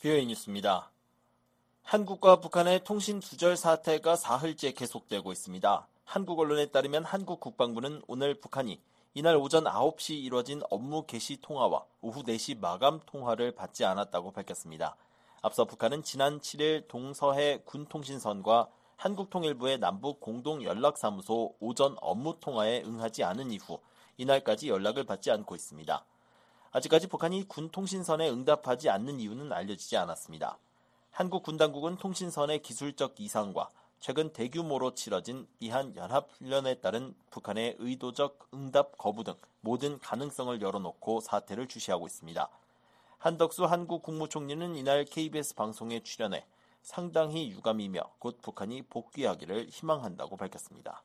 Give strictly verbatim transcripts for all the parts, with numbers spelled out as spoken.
비오에이 뉴스입니다. 한국과 북한의 통신 두절 사태가 사흘째 계속되고 있습니다. 한국 언론에 따르면 한국 국방부는 오늘 북한이 이날 오전 아홉 시 이뤄진 업무 개시 통화와 오후 네 시 마감 통화를 받지 않았다고 밝혔습니다. 앞서 북한은 지난 칠 일 동서해 군통신선과 한국통일부의 남북 공동연락사무소 오전 업무 통화에 응하지 않은 이후 이날까지 연락을 받지 않고 있습니다. 아직까지 북한이 군통신선에 응답하지 않는 이유는 알려지지 않았습니다. 한국 군당국은 통신선의 기술적 이상과 최근 대규모로 치러진 미한 연합훈련에 따른 북한의 의도적 응답 거부 등 모든 가능성을 열어놓고 사태를 주시하고 있습니다. 한덕수 한국 국무총리는 이날 케이비에스 방송에 출연해 상당히 유감이며 곧 북한이 복귀하기를 희망한다고 밝혔습니다.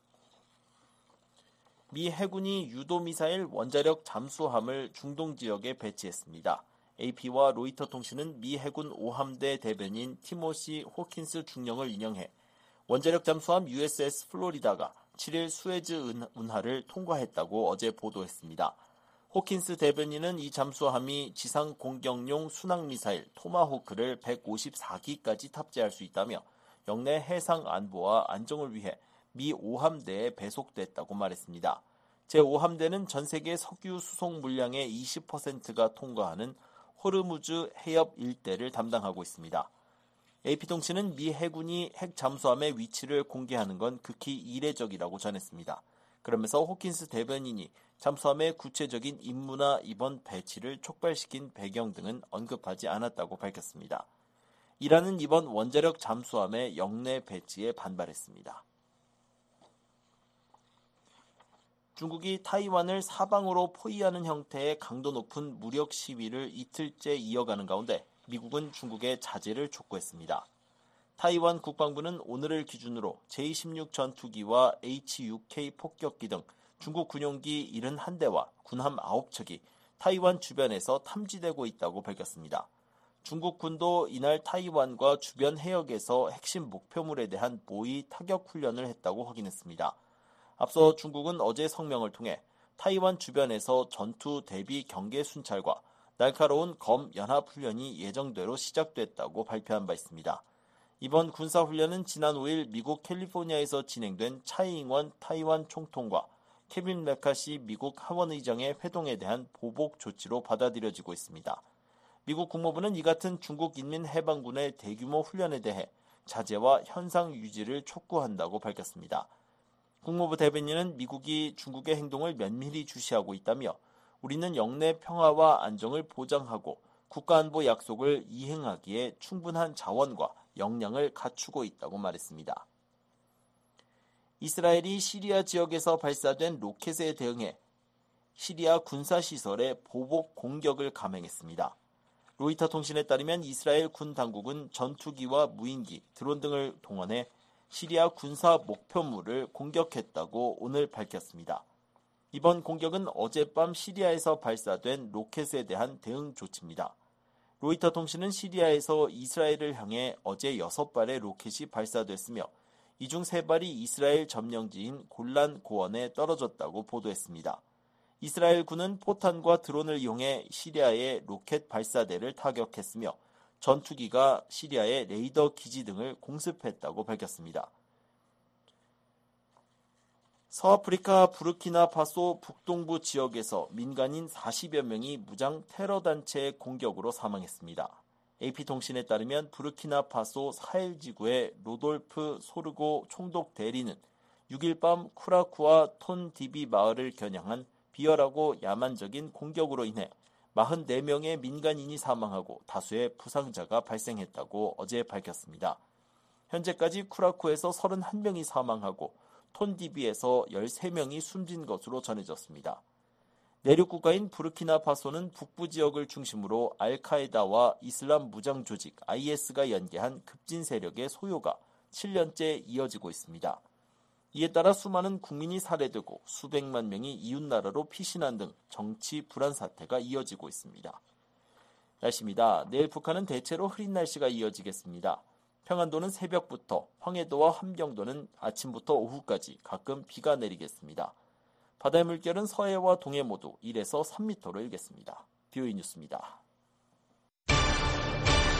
미 해군이 유도미사일 원자력 잠수함을 중동 지역에 배치했습니다. 에이피와 로이터 통신은 미 해군 오 함대 대변인 티모시 호킨스 중령을 인용해 원자력 잠수함 유에스에스 플로리다가 칠 일 수에즈 운하를 통과했다고 어제 보도했습니다. 호킨스 대변인은 이 잠수함이 지상 공격용 순항미사일 토마호크를 백오십사 기까지 탑재할 수 있다며 영내 해상 안보와 안정을 위해 미 오 함대에 배속됐다고 말했습니다. 제오 함대는 전 세계 석유 수송 물량의 이십 퍼센트가 통과하는 호르무즈 해협 일대를 담당하고 있습니다. 에이피통신은 미 해군이 핵 잠수함의 위치를 공개하는 건 극히 이례적이라고 전했습니다. 그러면서 호킨스 대변인이 잠수함의 구체적인 임무나 이번 배치를 촉발시킨 배경 등은 언급하지 않았다고 밝혔습니다. 이란은 이번 원자력 잠수함의 영내 배치에 반발했습니다. 중국이 타이완을 사방으로 포위하는 형태의 강도 높은 무력 시위를 이틀째 이어가는 가운데 미국은 중국의 자제를 촉구했습니다. 타이완 국방부는 오늘을 기준으로 제이 십육 전투기와 에이치 육 케이 폭격기 등 중국 군용기 칠십일 대와 군함 아홉 척이 타이완 주변에서 탐지되고 있다고 밝혔습니다. 중국 군도 이날 타이완과 주변 해역에서 핵심 목표물에 대한 모의 타격 훈련을 했다고 확인했습니다. 앞서 중국은 어제 성명을 통해 타이완 주변에서 전투 대비 경계 순찰과 날카로운 검 연합훈련이 예정대로 시작됐다고 발표한 바 있습니다. 이번 군사훈련은 지난 오 일 미국 캘리포니아에서 진행된 차이잉원 타이완 총통과 케빈 메카시 미국 하원의장의 회동에 대한 보복 조치로 받아들여지고 있습니다. 미국 국무부는 이 같은 중국 인민해방군의 대규모 훈련에 대해 자제와 현상 유지를 촉구한다고 밝혔습니다. 국무부 대변인은 미국이 중국의 행동을 면밀히 주시하고 있다며 우리는 영내 평화와 안정을 보장하고 국가안보 약속을 이행하기에 충분한 자원과 역량을 갖추고 있다고 말했습니다. 이스라엘이 시리아 지역에서 발사된 로켓에 대응해 시리아 군사시설에 보복 공격을 감행했습니다. 로이터 통신에 따르면 이스라엘 군 당국은 전투기와 무인기, 드론 등을 동원해 시리아 군사 목표물을 공격했다고 오늘 밝혔습니다. 이번 공격은 어젯밤 시리아에서 발사된 로켓에 대한 대응 조치입니다. 로이터 통신은 시리아에서 이스라엘을 향해 어제 여섯 발의 로켓이 발사됐으며 이 중 세 발이 이스라엘 점령지인 골란 고원에 떨어졌다고 보도했습니다. 이스라엘 군은 포탄과 드론을 이용해 시리아의 로켓 발사대를 타격했으며 전투기가 시리아의 레이더 기지 등을 공습했다고 밝혔습니다. 서아프리카 부르키나파소 북동부 지역에서 민간인 사십여 명이 무장 테러단체의 공격으로 사망했습니다. 에이피통신에 따르면 부르키나파소 사헬지구의 로돌프 소르고 총독 대리는 육 일 밤 쿠라쿠아 톤디비 마을을 겨냥한 비열하고 야만적인 공격으로 인해 사십사 명의 민간인이 사망하고 다수의 부상자가 발생했다고 어제 밝혔습니다. 현재까지 쿠라쿠에서 삼십일 명이 사망하고 톤디비에서 십삼 명이 숨진 것으로 전해졌습니다. 내륙 국가인 부르키나파소는 북부 지역을 중심으로 알카에다와 이슬람 무장 조직 아이에스가 연계한 급진 세력의 소요가 칠 년째 이어지고 있습니다. 이에 따라 수많은 국민이 살해되고 수백만 명이 이웃나라로 피신한 등 정치 불안 사태가 이어지고 있습니다. 날씨입니다. 내일 북한은 대체로 흐린 날씨가 이어지겠습니다. 평안도는 새벽부터, 황해도와 함경도는 아침부터 오후까지 가끔 비가 내리겠습니다. 바다의 물결은 서해와 동해 모두 일에서 삼 미터로 일겠습니다. 비오에이 뉴스입니다.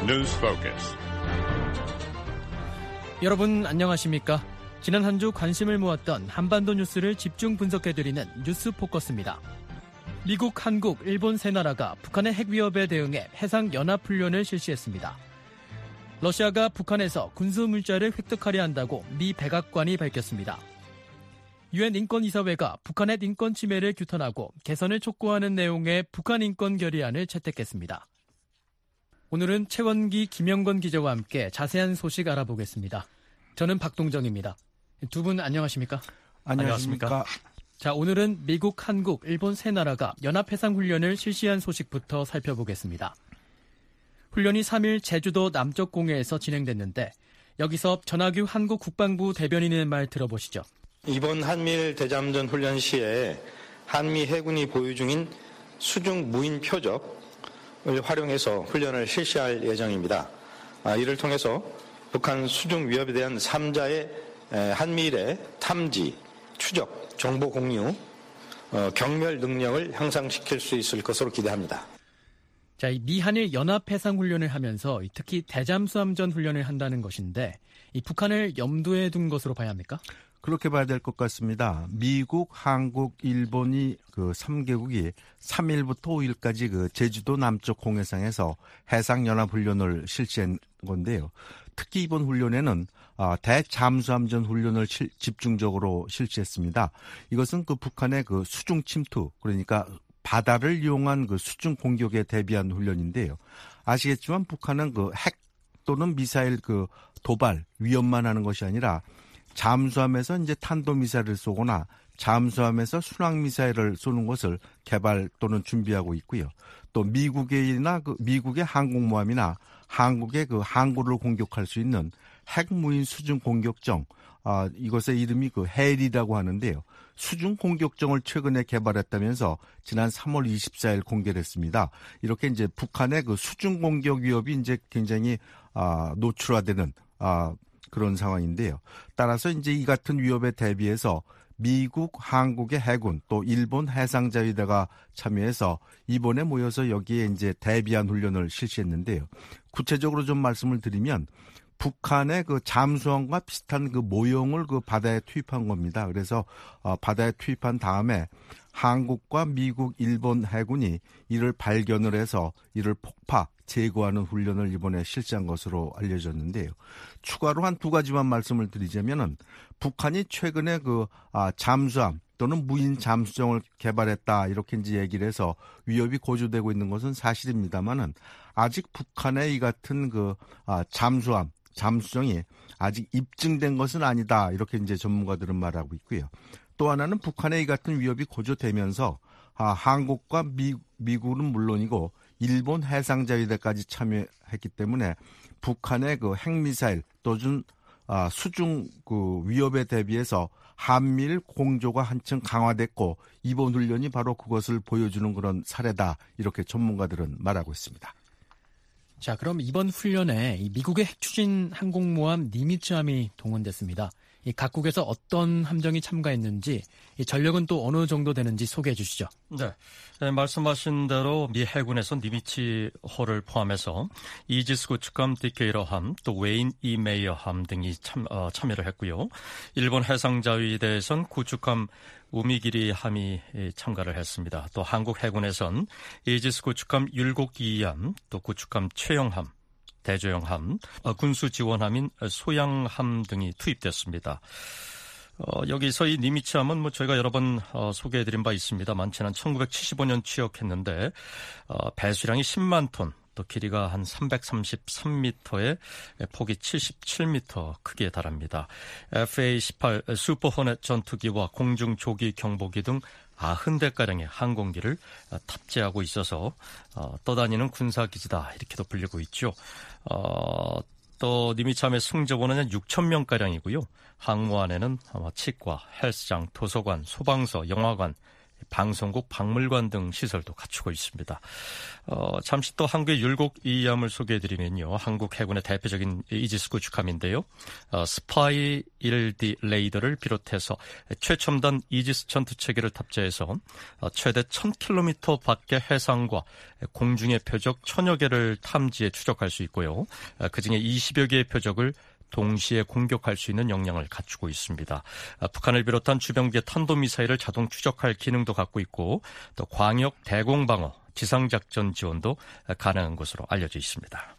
News Focus. 여러분 안녕하십니까? 지난 한 주 관심을 모았던 한반도 뉴스를 집중 분석해드리는 뉴스 포커스입니다. 미국, 한국, 일본 세 나라가 북한의 핵 위협에 대응해 해상연합훈련을 실시했습니다. 러시아가 북한에서 군수물자를 획득하려 한다고 미 백악관이 밝혔습니다. 유엔 인권이사회가 북한의 인권 침해를 규탄하고 개선을 촉구하는 내용의 북한 인권 결의안을 채택했습니다. 오늘은 최원기, 김영건 기자와 함께 자세한 소식 알아보겠습니다. 저는 박동정입니다. 두 분 안녕하십니까? 안녕하십니까? 자, 오늘은 미국, 한국, 일본 세 나라가 연합해상훈련을 실시한 소식부터 살펴보겠습니다. 훈련이 삼 일 제주도 남쪽 공해에서 진행됐는데 여기서 전하규 한국 국방부 대변인의 말 들어보시죠. 이번 한미일 대잠전 훈련 시에 한미 해군이 보유 중인 수중 무인 표적을 활용해서 훈련을 실시할 예정입니다. 이를 통해서 북한 수중 위협에 대한 삼자의 한미일의 탐지, 추적, 정보 공유, 경멸 능력을 향상시킬 수 있을 것으로 기대합니다. 자, 이 미한일 연합해상훈련을 하면서 특히 대잠수함전 훈련을 한다는 것인데 이 북한을 염두에 둔 것으로 봐야 합니까? 그렇게 봐야 될 것 같습니다. 미국, 한국, 일본이 그 삼 개국이 삼 일부터 오 일까지 그 제주도 남쪽 공해상에서 해상연합훈련을 실시한 건데요. 특히 이번 훈련에는 대잠수함전 훈련을 실, 집중적으로 실시했습니다. 이것은 그 북한의 그 수중 침투, 그러니까 바다를 이용한 그 수중 공격에 대비한 훈련인데요. 아시겠지만 북한은 그 핵 또는 미사일 그 도발 위협만 하는 것이 아니라 잠수함에서 이제 탄도미사일을 쏘거나 잠수함에서 순항미사일을 쏘는 것을 개발 또는 준비하고 있고요. 또 미국의나 그 미국의 항공모함이나 한국의 그 항구를 공격할 수 있는 핵무인 수중 공격정, 아, 이것의 이름이 그 헬이라고 하는데요. 수중 공격정을 최근에 개발했다면서 지난 삼월 이십사일 공개를 했습니다. 이렇게 이제 북한의 그 수중 공격 위협이 이제 굉장히 아, 노출화되는 아, 그런 상황인데요. 따라서 이제 이 같은 위협에 대비해서 미국, 한국의 해군 또 일본 해상자위대가 참여해서 이번에 모여서 여기에 이제 대비한 훈련을 실시했는데요. 구체적으로 좀 말씀을 드리면 북한의 그 잠수함과 비슷한 그 모형을 그 바다에 투입한 겁니다. 그래서 어, 바다에 투입한 다음에 한국과 미국, 일본 해군이 이를 발견을 해서 이를 폭파, 제거하는 훈련을 이번에 실시한 것으로 알려졌는데요. 추가로 한 두 가지만 말씀을 드리자면은 북한이 최근에 그 아, 잠수함 또는 무인 잠수정을 개발했다 이렇게 이제 얘기를 해서 위협이 고조되고 있는 것은 사실입니다만은 아직 북한의 이 같은 그 아, 잠수함 잠수정이 아직 입증된 것은 아니다 이렇게 이제 전문가들은 말하고 있고요. 또 하나는 북한의 이 같은 위협이 고조되면서 아, 한국과 미, 미국은 물론이고 일본 해상자위대까지 참여했기 때문에 북한의 그 핵미사일 또는 아, 수중 그 위협에 대비해서 한미일 공조가 한층 강화됐고 이번 훈련이 바로 그것을 보여주는 그런 사례다 이렇게 전문가들은 말하고 있습니다. 자, 그럼 이번 훈련에 이 미국의 핵추진 항공모함 니미츠함이 동원됐습니다. 이 각국에서 어떤 함정이 참가했는지, 이 전력은 또 어느 정도 되는지 소개해 주시죠. 네, 네 말씀하신 대로 미 해군에서 니미츠호를 포함해서 이지스 구축함 디케이러함, 또 웨인 이 메이어함 등이 참, 어, 참여를 했고요. 일본 해상자위대에선 구축함 우미기리함이 참가를 했습니다. 또 한국 해군에선 이지스 구축함 율곡이함, 또 구축함 최영함, 대조영함, 군수지원함인 소양함 등이 투입됐습니다. 어, 여기서 이 니미츠함은 뭐 저희가 여러 번 어, 소개해드린 바 있습니다만 지난 천구백칠십오 년 취역했는데 어, 배수량이 십만 톤, 또 길이가 한 삼백삼십삼 미터에 폭이 칠십칠 미터 크기에 달합니다. 에프에이 십팔 슈퍼호넷 전투기와 공중조기 경보기 등 구십 대가량의 항공기를 탑재하고 있어서 어, 떠다니는 군사기지다 이렇게도 불리고 있죠. 어, 또 니미츠함의 승조원은 육천 명가량이고요. 항모 안에는 치과, 헬스장, 도서관, 소방서, 영화관, 방송국, 박물관 등 시설도 갖추고 있습니다. 어, 잠시 또 한국의 율곡 이함을 소개해드리면요. 한국 해군의 대표적인 이지스 구축함인데요. 어, 스파이 일 디 레이더를 비롯해서 최첨단 이지스 전투체계를 탑재해서 어, 최대 천 킬로미터 밖의 해상과 공중의 표적 천여 개를 탐지해 추적할 수 있고요. 어, 그중에 이십여 개의 표적을 동시에 공격할 수 있는 역량을 갖추고 있습니다. 북한을 비롯한 주변국의 탄도미사일을 자동 추적할 기능도 갖고 있고 또 광역 대공방어, 지상작전 지원도 가능한 것으로 알려져 있습니다.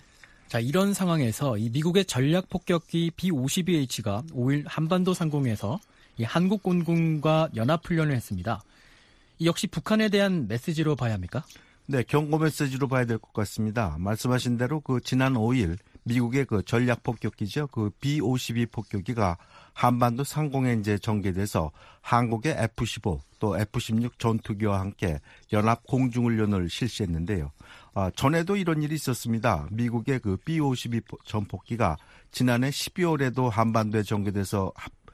자, 이런 상황에서 이 미국의 전략폭격기 비 오십이 에이치가 오일 한반도 상공에서 이 한국 공군과 연합훈련을 했습니다. 이 역시 북한에 대한 메시지로 봐야 합니까? 네, 경고 메시지로 봐야 될 것 같습니다. 말씀하신 대로 그 지난 오일 미국의 그 전략 폭격기죠. 그 비 오십이 폭격기가 한반도 상공에 이제 전개돼서 한국의 에프 십오 또 에프 십육 전투기와 함께 연합 공중훈련을 실시했는데요. 아, 전에도 이런 일이 있었습니다. 미국의 그 비 오십이 전폭기가 지난해 십이월에도 한반도에 전개돼서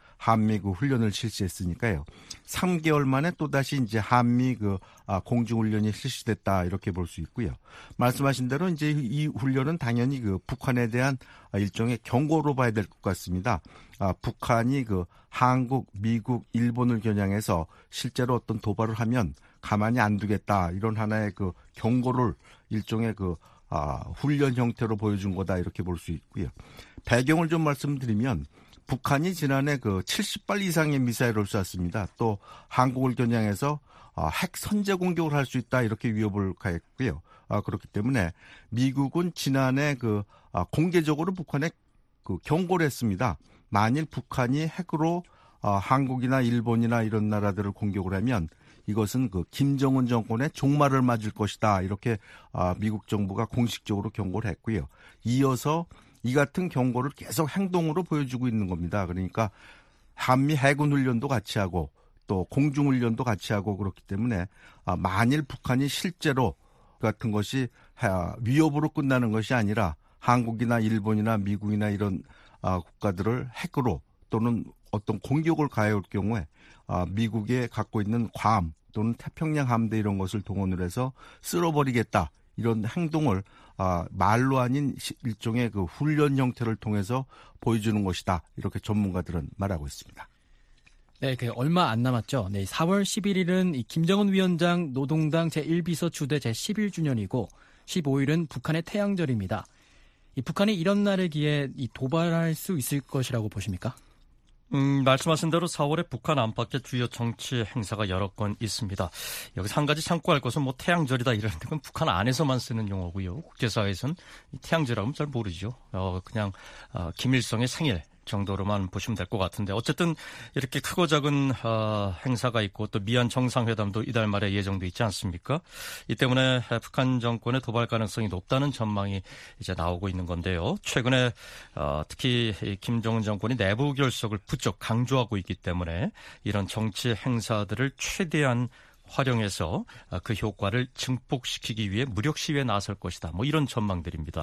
한미 그 훈련을 실시했으니까요. 삼 개월 만에 또다시 이제 한미 그 아, 공중훈련이 실시됐다 이렇게 볼 수 있고요. 말씀하신 대로 이제 이 훈련은 당연히 그 북한에 대한 일종의 경고로 봐야 될 것 같습니다. 아, 북한이 그 한국, 미국, 일본을 겨냥해서 실제로 어떤 도발을 하면 가만히 안 두겠다 이런 하나의 그 경고를 일종의 그 아, 훈련 형태로 보여준 거다 이렇게 볼 수 있고요. 배경을 좀 말씀드리면. 북한이 지난해 그 칠십 발 이상의 미사일을 쐈습니다. 또 한국을 겨냥해서 핵 선제 공격을 할 수 있다 이렇게 위협을 가했고요. 그렇기 때문에 미국은 지난해 그 공개적으로 북한에 그 경고를 했습니다. 만일 북한이 핵으로 한국이나 일본이나 이런 나라들을 공격을 하면 이것은 그 김정은 정권의 종말을 맞을 것이다 이렇게 미국 정부가 공식적으로 경고를 했고요. 이어서 이 같은 경고를 계속 행동으로 보여주고 있는 겁니다. 그러니까 한미 해군 훈련도 같이 하고 또 공중 훈련도 같이 하고 그렇기 때문에 만일 북한이 실제로 같은 것이 위협으로 끝나는 것이 아니라 한국이나 일본이나 미국이나 이런 국가들을 핵으로 또는 어떤 공격을 가해올 경우에 미국에 갖고 있는 괌 또는 태평양 함대 이런 것을 동원을 해서 쓸어버리겠다. 이런 행동을 아, 말로 아닌 일종의 그 훈련 형태를 통해서 보여주는 것이다. 이렇게 전문가들은 말하고 있습니다. 네, 그 얼마 안 남았죠. 네, 사월 십일일은 이 김정은 위원장 노동당 제일 비서 주대 제십일 주년이고 십오일은 북한의 태양절입니다. 이 북한이 이런 날에 기해 이 도발할 수 있을 것이라고 보십니까? 음, 말씀하신 대로 사월에 북한 안팎의 주요 정치 행사가 여러 건 있습니다. 여기서 한 가지 참고할 것은 뭐 태양절이다 이런 건 북한 안에서만 쓰는 용어고요. 국제사회에서는 태양절하고는 잘 모르죠. 어, 그냥 어, 김일성의 생일 정도로만 보시면 될 것 같은데 어쨌든 이렇게 크고 작은 어, 행사가 있고 또 미얀 정상회담도 이달 말에 예정돼 있지 않습니까? 이 때문에 북한 정권의 도발 가능성이 높다는 전망이 이제 나오고 있는 건데요. 최근에 어, 특히 김정은 정권이 내부 결속을 부쩍 강조하고 있기 때문에 이런 정치 행사들을 최대한 활용해서 그 효과를 증폭시키기 위해 무력 시위에 나설 것이다. 뭐 이런 전망들입니다.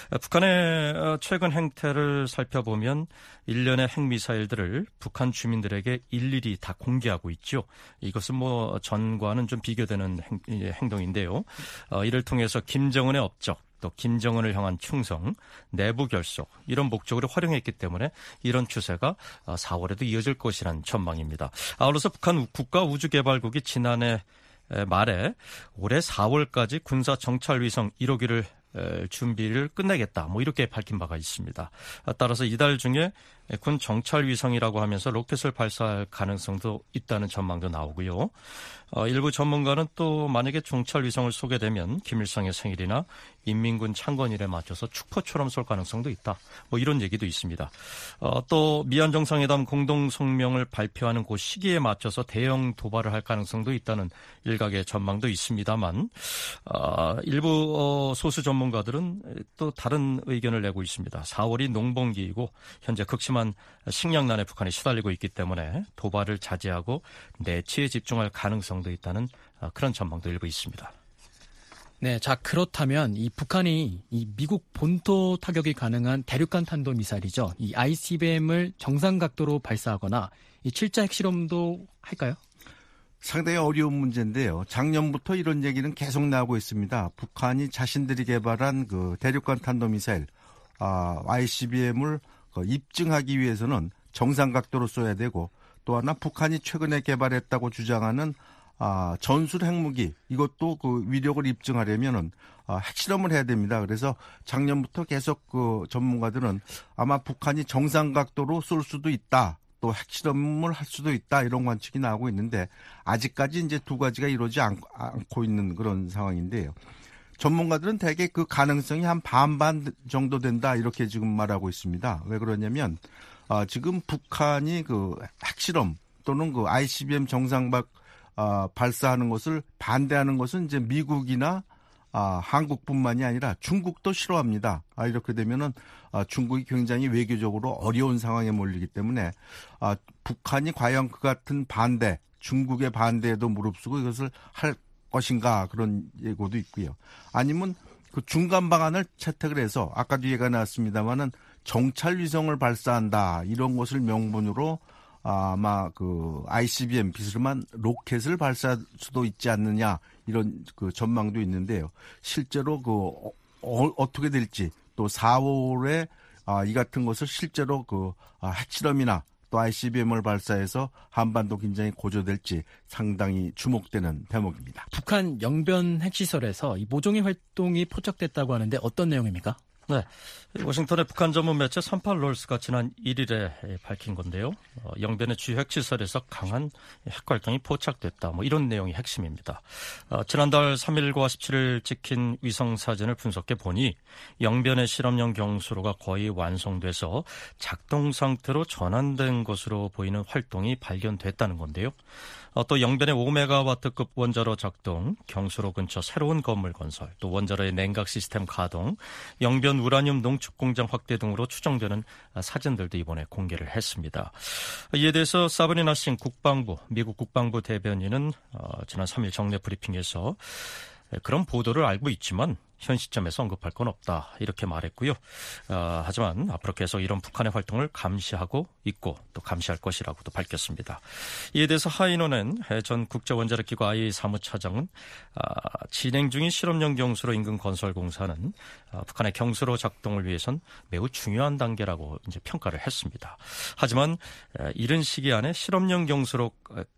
북한의 최근 행태를 살펴보면 일련의 핵미사일들을 북한 주민들에게 일일이 다 공개하고 있죠. 이것은 뭐 전과는 좀 비교되는 행, 행동인데요. 이를 통해서 김정은의 업적, 또 김정은을 향한 충성, 내부 결속 이런 목적으로 활용했기 때문에 이런 추세가 사월에도 이어질 것이라는 전망입니다. 아울러서 북한 국가우주개발국이 지난해 말에 올해 사월까지 군사 정찰위성 일 호기를 준비를 끝내겠다. 뭐 이렇게 밝힌 바가 있습니다. 따라서 이달 중에 군 정찰위성이라고 하면서 로켓을 발사할 가능성도 있다는 전망도 나오고요. 어, 일부 전문가는 또 만약에 정찰위성을 쏘게 되면 김일성의 생일이나 인민군 창건일에 맞춰서 축포처럼 쏠 가능성도 있다. 뭐 이런 얘기도 있습니다. 어, 또 미얀 정상회담 공동성명을 발표하는 그 시기에 맞춰서 대형 도발을 할 가능성도 있다는 일각의 전망도 있습니다만 어, 일부 어, 소수 전문가들은 또 다른 의견을 내고 있습니다. 사월이 농번기이고 현재 극심한 식량난에 북한이 시달리고 있기 때문에 도발을 자제하고 내치에 집중할 가능성도 있다는 그런 전망도 일부 있습니다. 네, 자 그렇다면 이 북한이 이 미국 본토 타격이 가능한 대륙간 탄도 미사일이죠. 이 아이씨비엠을 정상 각도로 발사하거나 이 칠 자 핵실험도 할까요? 상당히 어려운 문제인데요. 작년부터 이런 얘기는 계속 나오고 있습니다. 북한이 자신들이 개발한 그 대륙간 탄도미사일 아, 아이씨비엠을 그 입증하기 위해서는 정상 각도로 쏘야 되고, 또 하나 북한이 최근에 개발했다고 주장하는 아, 전술 핵무기, 이것도 그 위력을 입증하려면은 아, 핵실험을 해야 됩니다. 그래서 작년부터 계속 그 전문가들은 아마 북한이 정상 각도로 쏠 수도 있다, 또 핵실험을 할 수도 있다, 이런 관측이 나오고 있는데, 아직까지 이제 두 가지가 이루어지지 않고 있는 그런 상황인데요. 전문가들은 대개 그 가능성이 한 반반 정도 된다, 이렇게 지금 말하고 있습니다. 왜 그러냐면 어, 지금 북한이 그 핵실험 또는 그 아이씨비엠 정상박 어, 발사하는 것을 반대하는 것은 이제 미국이나 아, 한국뿐만이 아니라 중국도 싫어합니다. 아, 이렇게 되면은 아, 중국이 굉장히 외교적으로 어려운 상황에 몰리기 때문에 아, 북한이 과연 그 같은 반대, 중국의 반대에도 무릅쓰고 이것을 할 것인가, 그런 예고도 있고요. 아니면 그 중간 방안을 채택을 해서 아까도 얘기가 나왔습니다마는 정찰 위성을 발사한다, 이런 것을 명분으로 아마 그 아이씨비엠 비스름한 로켓을 발사할 수도 있지 않느냐, 이런 그 전망도 있는데요. 실제로 그 어, 어떻게 될지, 또 사월에 아, 이 같은 것을 실제로 그 아, 핵실험이나 또 아이씨비엠을 발사해서 한반도 긴장이 고조될지 상당히 주목되는 대목입니다. 북한 영변 핵시설에서 이 모종의 활동이 포착됐다고 하는데 어떤 내용입니까? 네, 워싱턴의 북한 전문 매체 삼팔 롤스가 지난 일 일에 밝힌 건데요. 어, 영변의 주요 핵시설에서 강한 핵활동이 포착됐다, 뭐 이런 내용이 핵심입니다. 어, 지난달 삼 일과 십칠 일 찍힌 위성 사진을 분석해 보니 영변의 실험용 경수로가 거의 완성돼서 작동 상태로 전환된 것으로 보이는 활동이 발견됐다는 건데요. 어, 또 영변의 오 메가와트급 원자로 작동, 경수로 근처 새로운 건물 건설, 또 원자로의 냉각 시스템 가동, 영변 우라늄 농축 공장 확대 등으로 추정되는 사진들도 이번에 공개를 했습니다. 이에 대해서 사브린 하싱 국방부, 미국 국방부 대변인은 어, 지난 삼 일 정례 브리핑에서 그런 보도를 알고 있지만 현 시점에서 언급할 건 없다, 이렇게 말했고요. 어, 하지만 앞으로 계속 이런 북한의 활동을 감시하고 있고 또 감시할 것이라고도 밝혔습니다. 이에 대해서 하이노는 전 국제원자력기구 아이에이이이 사무차장은 어, 진행 중인 실험용 경수로 인근 건설 공사는 어, 북한의 경수로 작동을 위해선 매우 중요한 단계라고 이제 평가를 했습니다. 하지만 에, 이른 시기 안에 실험용 경수로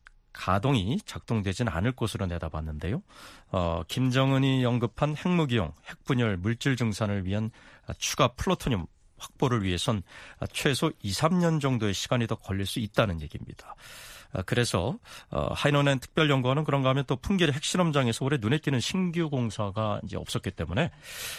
가동이 작동되진 않을 것으로 내다봤는데요. 어, 김정은이 언급한 핵무기용, 핵분열, 물질 증산을 위한 추가 플루토늄 확보를 위해선 최소 이, 삼 년 정도의 시간이 더 걸릴 수 있다는 얘기입니다. 그래서 하이노넨 특별연구원은 그런가 하면 또 풍계리 핵실험장에서 올해 눈에 띄는 신규 공사가 이제 없었기 때문에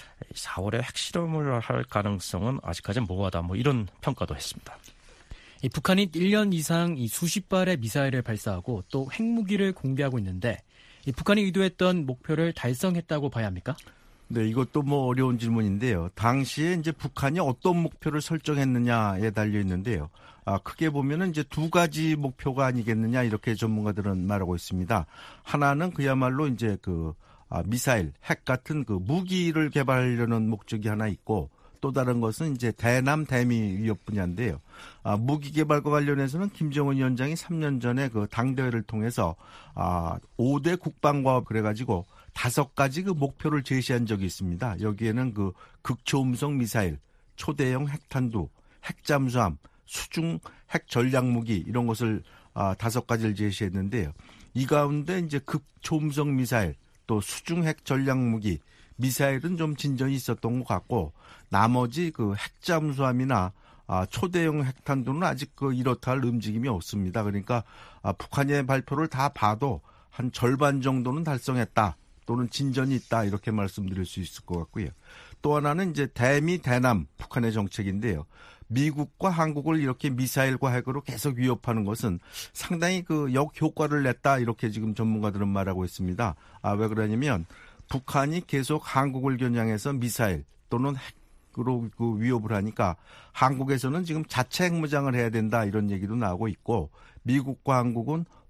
사월에 핵실험을 할 가능성은 아직까지는 모호하다, 뭐 이런 평가도 했습니다. 이 북한이 일 년 이상 이 수십 발의 미사일을 발사하고 또 핵무기를 공개하고 있는데, 이 북한이 의도했던 목표를 달성했다고 봐야 합니까? 네, 이것도 뭐 어려운 질문인데요. 당시에 이제 북한이 어떤 목표를 설정했느냐에 달려 있는데요. 아, 크게 보면은 이제 두 가지 목표가 아니겠느냐, 이렇게 전문가들은 말하고 있습니다. 하나는 그야말로 이제 그 아, 미사일, 핵 같은 그 무기를 개발하려는 목적이 하나 있고, 또 다른 것은 이제 대남 대미 위협 분야인데요. 아, 무기 개발과 관련해서는 김정은 위원장이 삼 년 전에 그 당대회를 통해서 아, 오 대 국방과업 그래가지고 다섯 가지 그 목표를 제시한 적이 있습니다. 여기에는 그 극초음속 미사일, 초대형 핵탄두, 핵잠수함, 수중 핵 전략무기, 이런 것을 아, 다섯 가지를 제시했는데요. 이 가운데 이제 극초음속 미사일, 또 수중 핵 전략무기, 미사일은 좀 진전이 있었던 것 같고, 나머지 그 핵잠수함이나 아, 초대형 핵탄두는 아직 그 이렇다 할 움직임이 없습니다. 그러니까 아, 북한의 발표를 다 봐도 한 절반 정도는 달성했다, 또는 진전이 있다, 이렇게 말씀드릴 수 있을 것 같고요. 또 하나는 이제 대미 대남 북한의 정책인데요. 미국과 한국을 이렇게 미사일과 핵으로 계속 위협하는 것은 상당히 그 역효과를 냈다, 이렇게 지금 전문가들은 말하고 있습니다. 아, 왜 그러냐면 북한이 계속 한국을 겨냥해서 미사일 또는 핵으로 그 위협을 하니까 한국에서는 지금 자체 핵무장을 해야 된다, 이런 얘기도 나오고 있고, 미국과 한국은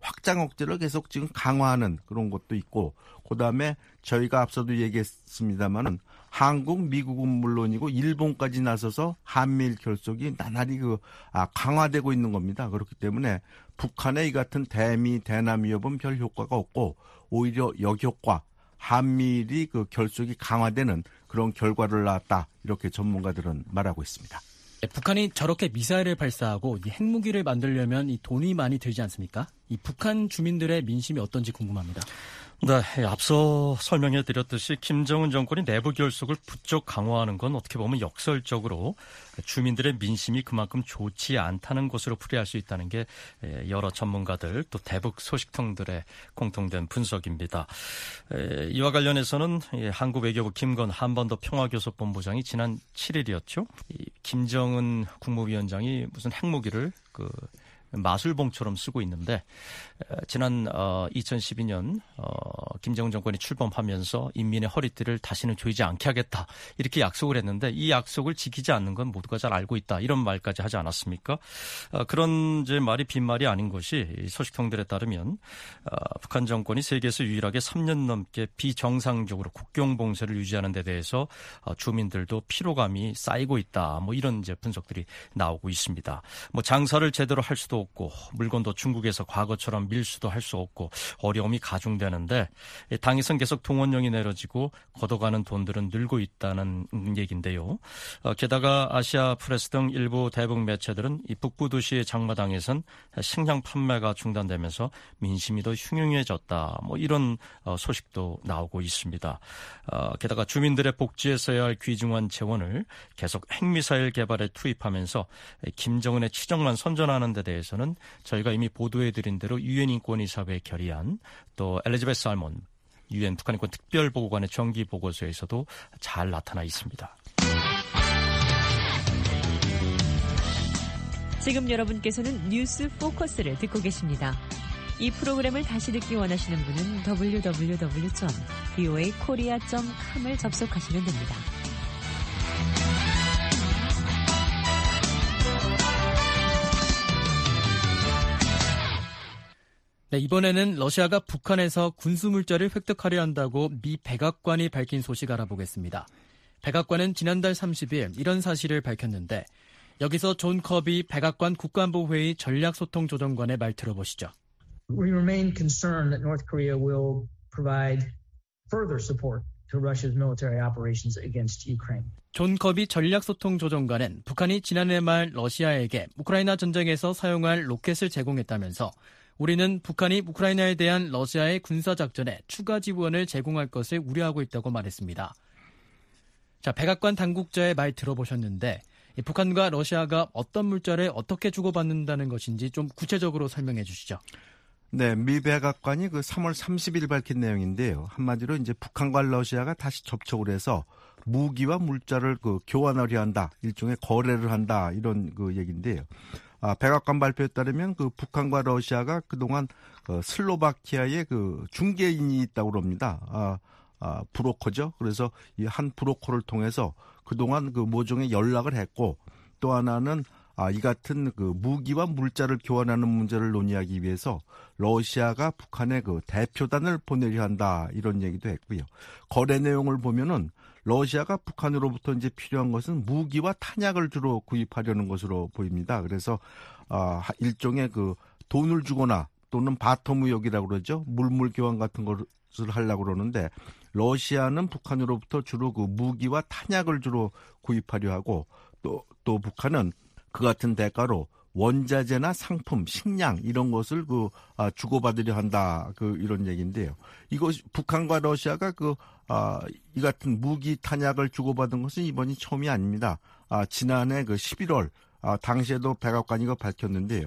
확장 억제를 계속 지금 강화하는 그런 것도 있고, 그다음에 저희가 앞서도 얘기했습니다만은 한국, 미국은 물론이고 일본까지 나서서 한미일 결속이 나날이 그 아, 강화되고 있는 겁니다. 그렇기 때문에 북한의 이 같은 대미, 대남 위협은 별 효과가 없고 오히려 역효과, 한미일이 그 결속이 강화되는 그런 결과를 낳았다. 이렇게 전문가들은 말하고 있습니다. 네, 북한이 저렇게 미사일을 발사하고 이 핵무기를 만들려면 이 돈이 많이 들지 않습니까? 이 북한 주민들의 민심이 어떤지 궁금합니다. 네, 앞서 설명해 드렸듯이 김정은 정권이 내부 결속을 부쩍 강화하는 건 어떻게 보면 역설적으로 주민들의 민심이 그만큼 좋지 않다는 것으로 풀이할 수 있다는 게 여러 전문가들 또 대북 소식통들의 공통된 분석입니다. 이와 관련해서는 한국 외교부 김건 한반도 평화교섭본부장이 지난 칠 일이었죠. 김정은 국무위원장이 무슨 핵무기를 그 마술봉처럼 쓰고 있는데 지난 이천십이 년 김정은 정권이 출범하면서 인민의 허리띠를 다시는 조이지 않게 하겠다 이렇게 약속을 했는데 이 약속을 지키지 않는 건 모두가 잘 알고 있다 이런 말까지 하지 않았습니까? 그런 이제 말이 빈말이 아닌 것이 소식통들에 따르면 북한 정권이 세계에서 유일하게 삼 년 넘게 비정상적으로 국경 봉쇄를 유지하는 데 대해서 주민들도 피로감이 쌓이고 있다 뭐 이런 이제 분석들이 나오고 있습니다. 뭐 장사를 제대로 할 수도 없고 물건도 중국에서 과거처럼 밀수도 할 수 없고 어려움이 가중되는데 당에선 계속 동원령이 내려지고 걷어가는 돈들은 늘고 있다는 얘기인데요. 게다가 아시아 프레스 등 일부 대북 매체들은 이 북부 도시의 장마당에선 식량 판매가 중단되면서 민심이 더 흉흉해졌다. 뭐 이런 소식도 나오고 있습니다. 게다가 주민들의 복지에 써야 할 귀중한 재원을 계속 핵미사일 개발에 투입하면서 김정은의 치정만 선전하는 데 대해서는 저희가 이미 보도해드린 대로 유엔 인권이사회에 결의한 또 엘리자베스 살몬 유엔 북한인권 특별보고관의 정기 보고서에서도 잘 나타나 있습니다. 지금 여러분께서는 뉴스 포커스를 듣고 계십니다. 이 프로그램을 다시 듣기 원하시는 분은 더블유 더블유 더블유 점 브이오에이 코리아 점 컴을 접속하시면 됩니다. 네, 이번에는 러시아가 북한에서 군수물자를 획득하려 한다고 미 백악관이 밝힌 소식 알아보겠습니다. 백악관은 지난달 삼십 일 이런 사실을 밝혔는데 여기서 존 커비 백악관 국가안보회의 전략소통조정관의 말 들어보시죠. We remain concerned that North Korea will provide further support to Russia's military operations against Ukraine. 존 커비 전략소통조정관은 북한이 지난해 말 러시아에게 우크라이나 전쟁에서 사용할 로켓을 제공했다면서 우리는 북한이 우크라이나에 대한 러시아의 군사작전에 추가 지원을 제공할 것을 우려하고 있다고 말했습니다. 자, 백악관 당국자의 말 들어보셨는데 북한과 러시아가 어떤 물자를 어떻게 주고받는다는 것인지 좀 구체적으로 설명해 주시죠. 네, 미 백악관이 그 삼월 삼십 일 밝힌 내용인데요. 한마디로 이제 북한과 러시아가 다시 접촉을 해서 무기와 물자를 그 교환하려 한다, 일종의 거래를 한다 이런 그 얘기인데요. 아, 백악관 발표에 따르면 그 북한과 러시아가 그동안 그 슬로바키아에 그 중개인이 있다고 합니다. 아, 아, 브로커죠. 그래서 이 한 브로커를 통해서 그동안 그 모종의 연락을 했고 또 하나는 아, 이 같은 그 무기와 물자를 교환하는 문제를 논의하기 위해서 러시아가 북한에 그 대표단을 보내려 한다 이런 얘기도 했고요. 거래 내용을 보면은 러시아가 북한으로부터 이제 필요한 것은 무기와 탄약을 주로 구입하려는 것으로 보입니다. 그래서 아, 일종의 그 돈을 주거나 또는 바터 무역이라고 그러죠. 물물 교환 같은 것을 하려고 그러는데 러시아는 북한으로부터 주로 그 무기와 탄약을 주로 구입하려 하고 또, 또 북한은 그 같은 대가로 원자재나 상품, 식량 이런 것을 그 아, 주고받으려 한다 그 이런 얘기인데요. 이거 북한과 러시아가 그 아, 이 같은 무기 탄약을 주고받은 것은 이번이 처음이 아닙니다. 아, 지난해 그 십일월 아, 당시에도 백악관이 그 밝혔는데요.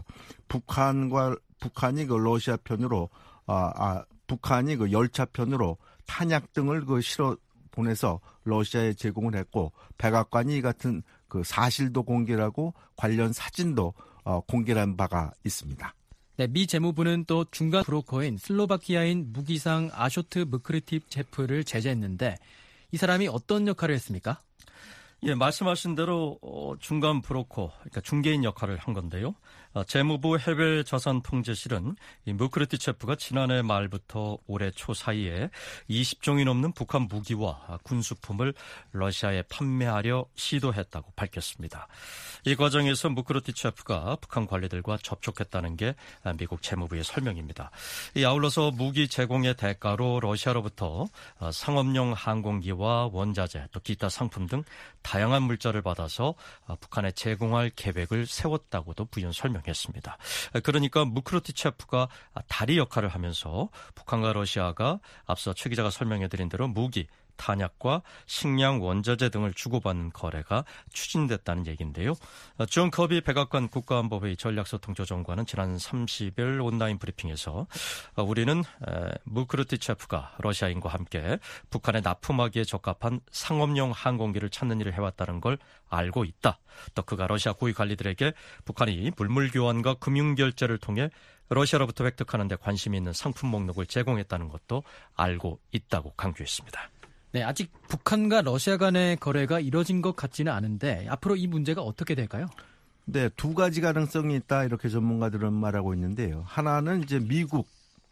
북한과 북한이 그 러시아 편으로 아, 아 북한이 그 열차 편으로 탄약 등을 그 실어 보내서 러시아에 제공을 했고 백악관이 이 같은 그 사실도 공개하고 관련 사진도 어, 공개한 바가 있습니다. 네, 미 재무부는 또 중간 브로커인 슬로바키아인 무기상 아쇼트 무크리팁 제프를 제재했는데 이 사람이 어떤 역할을 했습니까? 예, 말씀하신 대로 어, 중간 브로커, 그러니까 중개인 역할을 한 건데요. 재무부 해외자산통제실은 이 무크르티체프가 지난해 말부터 올해 초 사이에 이십 종이 넘는 북한 무기와 군수품을 러시아에 판매하려 시도했다고 밝혔습니다. 이 과정에서 무크르티체프가 북한 관리들과 접촉했다는 게 미국 재무부의 설명입니다. 이 아울러서 무기 제공의 대가로 러시아로부터 상업용 항공기와 원자재 또 기타 상품 등 다양한 물자를 받아서 북한에 제공할 계획을 세웠다고도 부연 설명했습니다. 그러니까 무크르티체프가 다리 역할을 하면서 북한과 러시아가 앞서 최 기자가 설명해드린 대로 무기, 탄약과 식량, 원자재 등을 주고받는 거래가 추진됐다는 얘기인데요. 존 커비 백악관 국가안보회의 전략소통조정관은 지난 삼십 일 온라인 브리핑에서 우리는 무크르티체프가 러시아인과 함께 북한에 납품하기에 적합한 상업용 항공기를 찾는 일을 해왔다는 걸 알고 있다. 또 그가 러시아 고위 관리들에게 북한이 물물 교환과 금융 결제를 통해 러시아로부터 획득하는 데 관심이 있는 상품 목록을 제공했다는 것도 알고 있다고 강조했습니다. 네, 아직 북한과 러시아 간의 거래가 이뤄진 것 같지는 않은데 앞으로 이 문제가 어떻게 될까요? 네, 두 가지 가능성이 있다 이렇게 전문가들은 말하고 있는데요. 하나는 이제 미국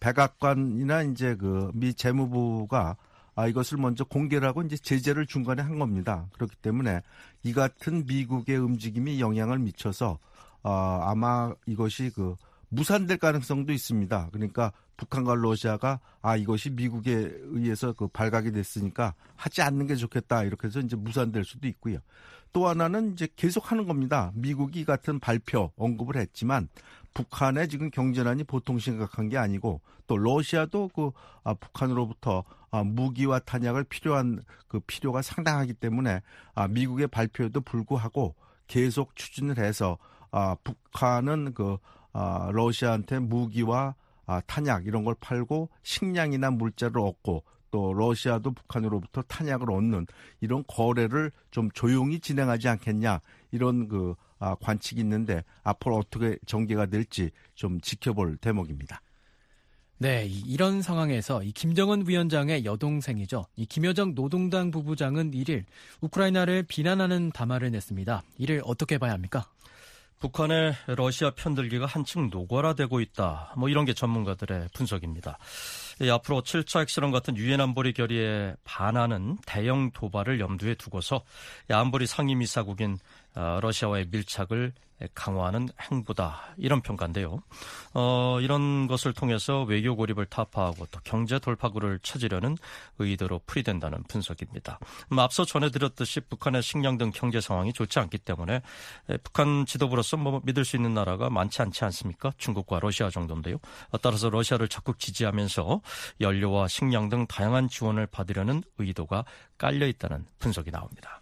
백악관이나 이제 그 미 재무부가 아, 이것을 먼저 공개를 하고 이제 제재를 중간에 한 겁니다. 그렇기 때문에 이 같은 미국의 움직임이 영향을 미쳐서 어, 아마 이것이 그 무산될 가능성도 있습니다. 그러니까 북한과 러시아가 아 이것이 미국에 의해서 그 발각이 됐으니까 하지 않는 게 좋겠다 이렇게 해서 이제 무산될 수도 있고요. 또 하나는 이제 계속하는 겁니다. 미국이 이 같은 발표 언급을 했지만 북한의 지금 경제난이 보통 심각한 게 아니고 또 러시아도 그 아, 북한으로부터 아, 무기와 탄약을 필요한 그 필요가 상당하기 때문에 아, 미국의 발표에도 불구하고 계속 추진을 해서 아, 북한은 그 아, 러시아한테 무기와 아, 탄약 이런 걸 팔고 식량이나 물자를 얻고 또 러시아도 북한으로부터 탄약을 얻는 이런 거래를 좀 조용히 진행하지 않겠냐 이런 그 아, 관측이 있는데 앞으로 어떻게 전개가 될지 좀 지켜볼 대목입니다. 네, 이런 상황에서 이 김정은 위원장의 여동생이죠. 이 김여정 노동당 부부장은 일 일 우크라이나를 비난하는 담화를 냈습니다. 이를 어떻게 봐야 합니까? 북한의 러시아 편들기가 한층 노골화되고 있다. 뭐 이런 게 전문가들의 분석입니다. 예, 앞으로 칠 차 핵실험 같은 유엔 안보리 결의에 반하는 대형 도발을 염두에 두고서 안보리 상임이사국인 러시아와의 밀착을 강화하는 행보다 이런 평가인데요. 어, 이런 것을 통해서 외교 고립을 타파하고 또 경제 돌파구를 찾으려는 의도로 풀이된다는 분석입니다. 음, 앞서 전해드렸듯이 북한의 식량 등 경제 상황이 좋지 않기 때문에 북한 지도부로서 뭐 믿을 수 있는 나라가 많지 않지 않습니까? 중국과 러시아 정도인데요. 따라서 러시아를 적극 지지하면서 연료와 식량 등 다양한 지원을 받으려는 의도가 깔려 있다는 분석이 나옵니다.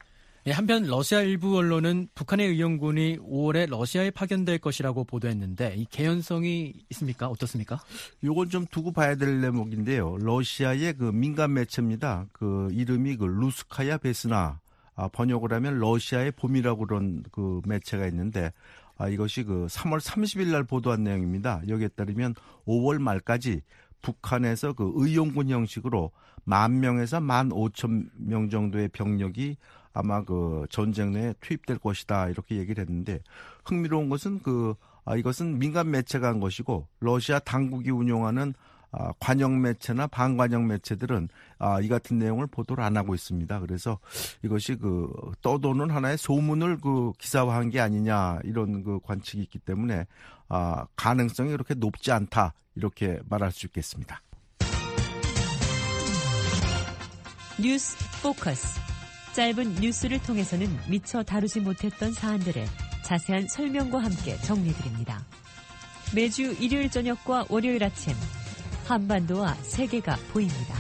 한편 러시아 일부 언론은 북한의 의용군이 오월에 러시아에 파견될 것이라고 보도했는데 이 개연성이 있습니까? 어떻습니까? 이건 좀 두고 봐야 될 대목인데요. 러시아의 그 민간 매체입니다. 그 이름이 그 루스카야 베스나 아, 번역을 하면 러시아의 봄이라고 그런 그 매체가 있는데 아, 이것이 그 삼월 삼십일 날 보도한 내용입니다. 여기에 따르면 오월 말까지 북한에서 그 의용군 형식으로 만 명에서 만 오천 명 정도의 병력이 아마 그 전쟁 내에 투입될 것이다 이렇게 얘기를 했는데 흥미로운 것은 그 아, 이것은 민간 매체가 한 것이고 러시아 당국이 운영하는 아, 관영 매체나 반관영 매체들은 아, 이 같은 내용을 보도를 안 하고 있습니다. 그래서 이것이 그 떠도는 하나의 소문을 그 기사화한 게 아니냐 이런 그 관측이 있기 때문에 아, 가능성이 그렇게 높지 않다 이렇게 말할 수 있겠습니다. 뉴스 포커스. 짧은 뉴스를 통해서는 미처 다루지 못했던 사안들을 자세한 설명과 함께 정리해드립니다. 매주 일요일 저녁과 월요일 아침 한반도와 세계가 보입니다.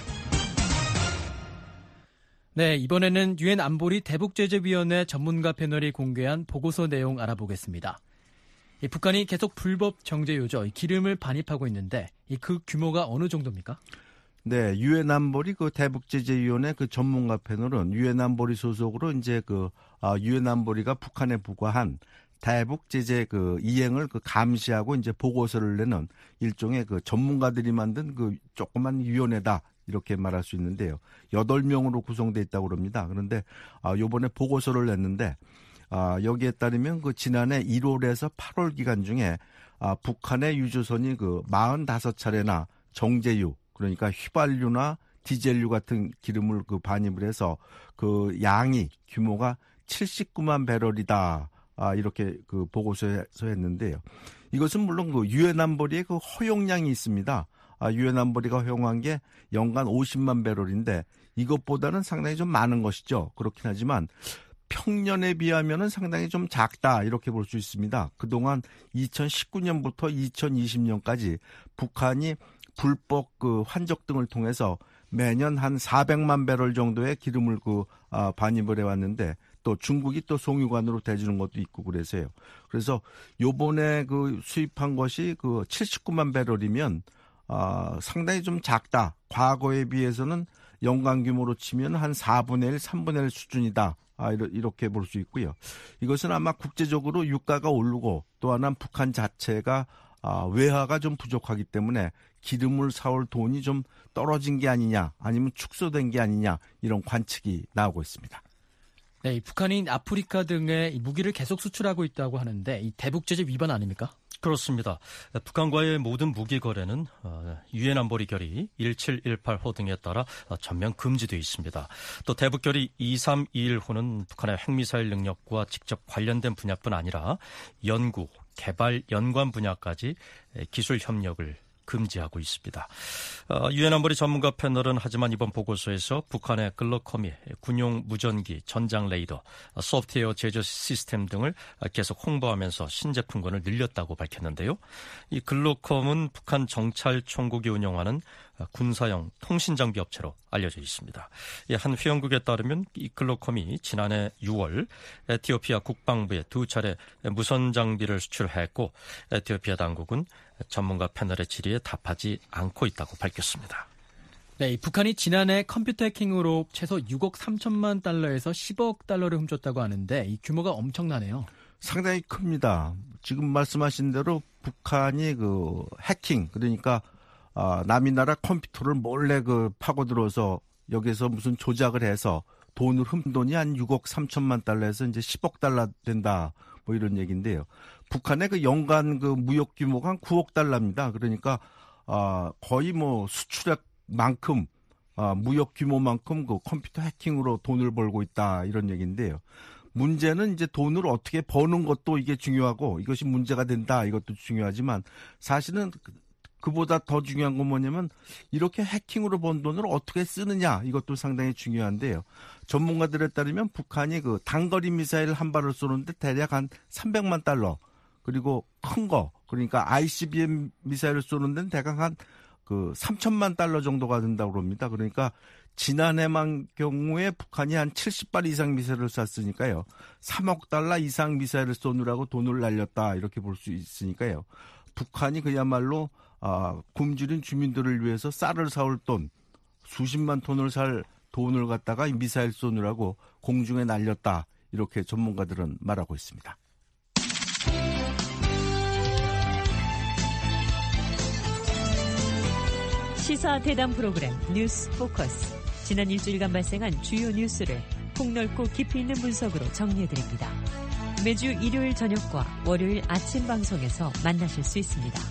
네, 이번에는 유엔 안보리 대북제재위원회 전문가 패널이 공개한 보고서 내용 알아보겠습니다. 이 북한이 계속 불법 정제유죠. 기름을 반입하고 있는데 이 그 규모가 어느 정도입니까? 네, 유엔 안보리 그 대북제재위원회 그 전문가 패널은 유엔 안보리 소속으로 이제 그 아, 유엔 안보리가 북한에 부과한 대북제재 그 이행을 그 감시하고 이제 보고서를 내는 일종의 그 전문가들이 만든 그 조그만 위원회다 이렇게 말할 수 있는데요. 여덟 명으로 구성돼 있다고 그럽니다. 그런데 아, 이번에 보고서를 냈는데 아, 여기에 따르면 그 지난해 일월에서 팔월 기간 중에 아, 북한의 유조선이 그 사십오 차례나 정제유, 그러니까 휘발유나 디젤유 같은 기름을 그 반입을 해서 그 양이 규모가 칠십구만 배럴이다. 아, 이렇게 그 보고서에서 했는데요. 이것은 물론 그 유엔 안보리의 그 허용량이 있습니다. 아, 유엔 안보리가 허용한 게 연간 오십만 배럴인데 이것보다는 상당히 좀 많은 것이죠. 그렇긴 하지만 평년에 비하면은 상당히 좀 작다 이렇게 볼 수 있습니다. 그동안 이천십구 년부터 이천이십 년까지 북한이 불법 그 환적 등을 통해서 매년 한 사백만 배럴 정도의 기름을 그 아, 반입을 해왔는데 또 중국이 또 송유관으로 대주는 것도 있고 그래서요. 그래서 요번에 그 수입한 것이 그 칠십구만 배럴이면 아, 상당히 좀 작다. 과거에 비해서는 연간 규모로 치면 한 사분의 일, 삼분의 일 수준이다. 아, 이렇게 볼 수 있고요. 이것은 아마 국제적으로 유가가 오르고 또 하나는 북한 자체가 아, 외화가 좀 부족하기 때문에 기름을 사올 돈이 좀 떨어진 게 아니냐 아니면 축소된 게 아니냐 이런 관측이 나오고 있습니다. 네, 이 북한이 아프리카 등에 무기를 계속 수출하고 있다고 하는데 이 대북 제재 위반 아닙니까? 그렇습니다. 북한과의 모든 무기 거래는 유엔 안보리 결의 일칠일팔 호 등에 따라 전면 금지되어 있습니다. 또 대북 결의 이삼이일 호는 북한의 핵미사일 능력과 직접 관련된 분야뿐 아니라 연구, 개발, 연관 분야까지 기술 협력을 금지하고 있습니다. 유엔 안보리 전문가 패널은 하지만 이번 보고서에서 북한의 글로컴이 군용 무전기, 전장 레이더, 소프트웨어 제조 시스템 등을 계속 홍보하면서 신제품군을 늘렸다고 밝혔는데요. 이 글로컴은 북한 정찰 총국이 운영하는 군사용 통신장비 업체로 알려져 있습니다. 한 회원국에 따르면 이 글로컴이 지난해 유월 에티오피아 국방부에 두 차례 무선 장비를 수출했고 에티오피아 당국은 전문가 패널의 질의에 답하지 않고 있다고 밝혔습니다. 네, 북한이 지난해 컴퓨터 해킹으로 최소 육억 삼천만 달러에서 십억 달러를 훔쳤다고 하는데 이 규모가 엄청나네요. 상당히 큽니다. 지금 말씀하신 대로 북한이 그 해킹, 그러니까 아, 남이 나라 컴퓨터를 몰래 그 파고들어서 여기서 무슨 조작을 해서 돈을 훔친 돈이 한 육억 삼천만 달러에서 이제 십억 달러 된다. 뭐 이런 얘기인데요. 북한의 그 연간 그 무역 규모가 한 구억 달러입니다. 그러니까 아, 거의 뭐 수출액만큼 아, 무역 규모만큼 그 컴퓨터 해킹으로 돈을 벌고 있다 이런 얘기인데요. 문제는 이제 돈을 어떻게 버는 것도 이게 중요하고 이것이 문제가 된다 이것도 중요하지만 사실은 그보다 더 중요한 건 뭐냐면 이렇게 해킹으로 번 돈을 어떻게 쓰느냐 이것도 상당히 중요한데요. 전문가들에 따르면 북한이 그 단거리 미사일 한 발을 쏘는데 대략 한 삼백만 달러 그리고 큰 거 그러니까 아이씨비엠 미사일을 쏘는 데는 대략 한 그 삼천만 달러 정도가 된다고 합니다. 그러니까 지난해만 경우에 북한이 한 칠십 발 이상 미사일을 쐈으니까요. 삼억 달러 이상 미사일을 쏘느라고 돈을 날렸다 이렇게 볼 수 있으니까요. 북한이 그야말로 아, 굶주린 주민들을 위해서 쌀을 사올 돈, 수십만 톤을 살 돈을 갖다가 미사일 쏘느라고 공중에 날렸다. 이렇게 전문가들은 말하고 있습니다. 시사 대담 프로그램 뉴스 포커스. 지난 일주일간 발생한 주요 뉴스를 폭넓고 깊이 있는 분석으로 정리해드립니다. 매주 일요일 저녁과 월요일 아침 방송에서 만나실 수 있습니다.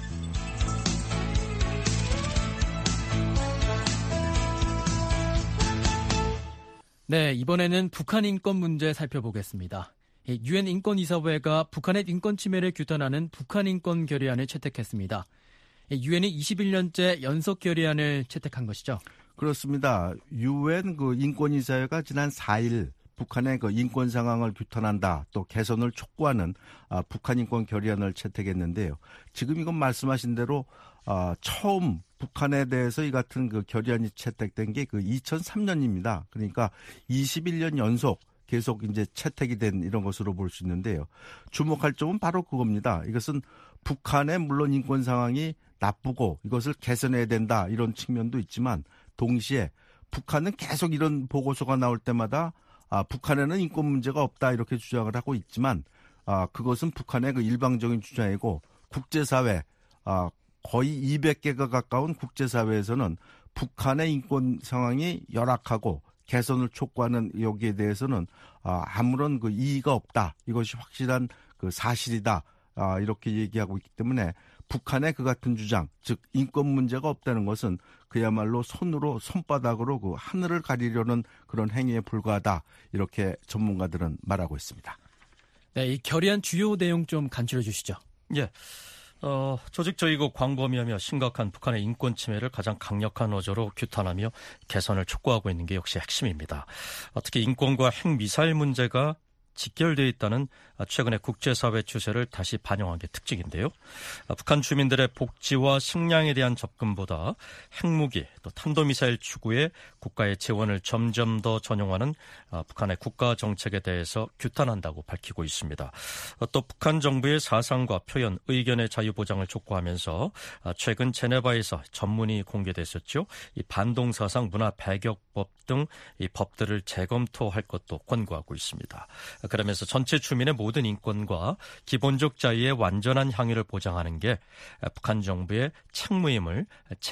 네, 이번에는 북한 인권 문제 살펴보겠습니다. 유엔 인권이사회가 북한의 인권 침해를 규탄하는 북한 인권 결의안을 채택했습니다. 유엔이 이십일 년째 연속 결의안을 채택한 것이죠. 그렇습니다. 유엔 그 인권이사회가 지난 사 일 북한의 그 인권 상황을 규탄한다, 또 개선을 촉구하는 아, 북한 인권 결의안을 채택했는데요. 지금 이건 말씀하신 대로 아, 처음 북한에 대해서 이 같은 그 결의안이 채택된 게 그 이천삼 년입니다. 그러니까 이십일 년 연속 계속 이제 채택이 된 이런 것으로 볼 수 있는데요. 주목할 점은 바로 그겁니다. 이것은 북한의 물론 인권 상황이 나쁘고 이것을 개선해야 된다 이런 측면도 있지만 동시에 북한은 계속 이런 보고서가 나올 때마다 아, 북한에는 인권 문제가 없다 이렇게 주장을 하고 있지만 아, 그것은 북한의 그 일방적인 주장이고 국제사회 아, 거의 이백 개가 가까운 국제사회에서는 북한의 인권 상황이 열악하고 개선을 촉구하는 여기에 대해서는 아무런 그 이의가 없다. 이것이 확실한 그 사실이다. 이렇게 얘기하고 있기 때문에 북한의 그 같은 주장, 즉 인권 문제가 없다는 것은 그야말로 손으로 손바닥으로 그 하늘을 가리려는 그런 행위에 불과하다. 이렇게 전문가들은 말하고 있습니다. 네, 이 결의안 주요 내용 좀 간추려 주시죠. 예. 어, 조직 저이고 광범위하며 심각한 북한의 인권 침해를 가장 강력한 어조로 규탄하며 개선을 촉구하고 있는 게 역시 핵심입니다. 특히 인권과 핵미사일 문제가 직결되어 있다는 최근의 국제사회 추세를 다시 반영한 게 특징인데요. 북한 주민들의 복지와 식량에 대한 접근보다 핵무기 또 탄도미사일 추구에 국가의 재원을 점점 더 전용하는 북한의 국가 정책에 대해서 규탄한다고 밝히고 있습니다. 또 북한 정부의 사상과 표현, 의견의 자유 보장을 촉구하면서 최근 제네바에서 전문이 공개됐었죠. 이 반동사상 문화 배격법 등 이 법들을 재검토할 것도 권고하고 있습니다. 그러면서 전체 주민의 모든 인권과 기본적 자유의 완전한 향유를 보장하는 게 북한 정부의 책무임을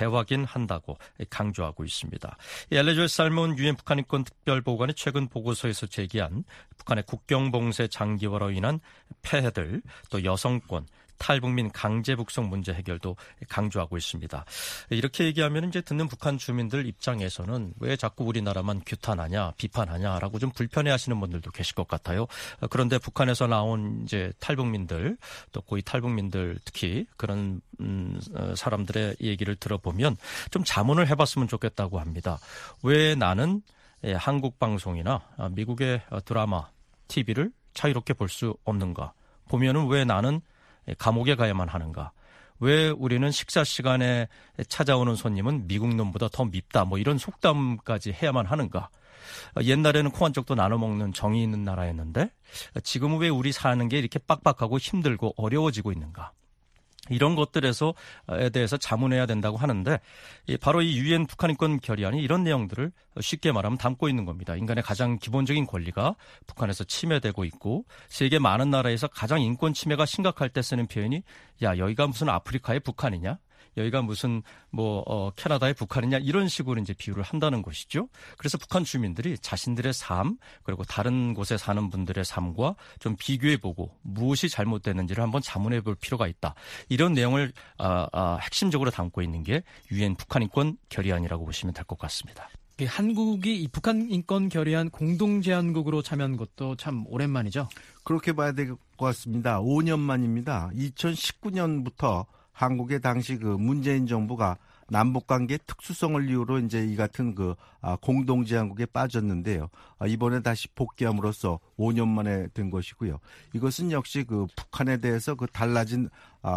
재확인한다고 강조하고 있습니다. 엘레조의 살몬 유엔 북한 인권 특별보고관이 최근 보고서에서 제기한 북한의 국경봉쇄 장기화로 인한 폐해들, 또 여성권, 탈북민 강제 북송 문제 해결도 강조하고 있습니다. 이렇게 얘기하면 이제 듣는 북한 주민들 입장에서는 왜 자꾸 우리나라만 규탄하냐, 비판하냐라고 좀 불편해하시는 분들도 계실 것 같아요. 그런데 북한에서 나온 이제 탈북민들, 또 고위 탈북민들 특히 그런 음, 사람들의 얘기를 들어보면 좀 자문을 해봤으면 좋겠다고 합니다. 왜 나는 한국 방송이나 미국의 드라마, 티비를 자유롭게 볼 수 없는가? 보면은 왜 나는 감옥에 가야만 하는가? 왜 우리는 식사 시간에 찾아오는 손님은 미국 놈보다 더 밉다? 뭐 이런 속담까지 해야만 하는가? 옛날에는 콩 한 쪽도 나눠 먹는 정이 있는 나라였는데 지금은 왜 우리 사는 게 이렇게 빡빡하고 힘들고 어려워지고 있는가? 이런 것들에서에 대해서 자문해야 된다고 하는데 바로 이 유엔 북한 인권 결의안이 이런 내용들을 쉽게 말하면 담고 있는 겁니다. 인간의 가장 기본적인 권리가 북한에서 침해되고 있고 세계 많은 나라에서 가장 인권 침해가 심각할 때 쓰는 표현이 야 여기가 무슨 아프리카의 북한이냐? 여기가 무슨 뭐 어, 캐나다의 북한이냐 이런 식으로 이제 비유를 한다는 것이죠. 그래서 북한 주민들이 자신들의 삶 그리고 다른 곳에 사는 분들의 삶과 좀 비교해보고 무엇이 잘못됐는지를 한번 자문해볼 필요가 있다. 이런 내용을 아, 아, 핵심적으로 담고 있는 게 유엔 북한 인권 결의안이라고 보시면 될 것 같습니다. 한국이 이 북한 인권 결의안 공동 제안국으로 참여한 것도 참 오랜만이죠. 그렇게 봐야 될 것 같습니다. 오 년 만입니다. 이천십구 년부터 한국의 당시 그 문재인 정부가 남북관계 특수성을 이유로 이제 이 같은 그 공동제안국에 빠졌는데요. 이번에 다시 복귀함으로써 오 년 만에 된 것이고요. 이것은 역시 그 북한에 대해서 그 달라진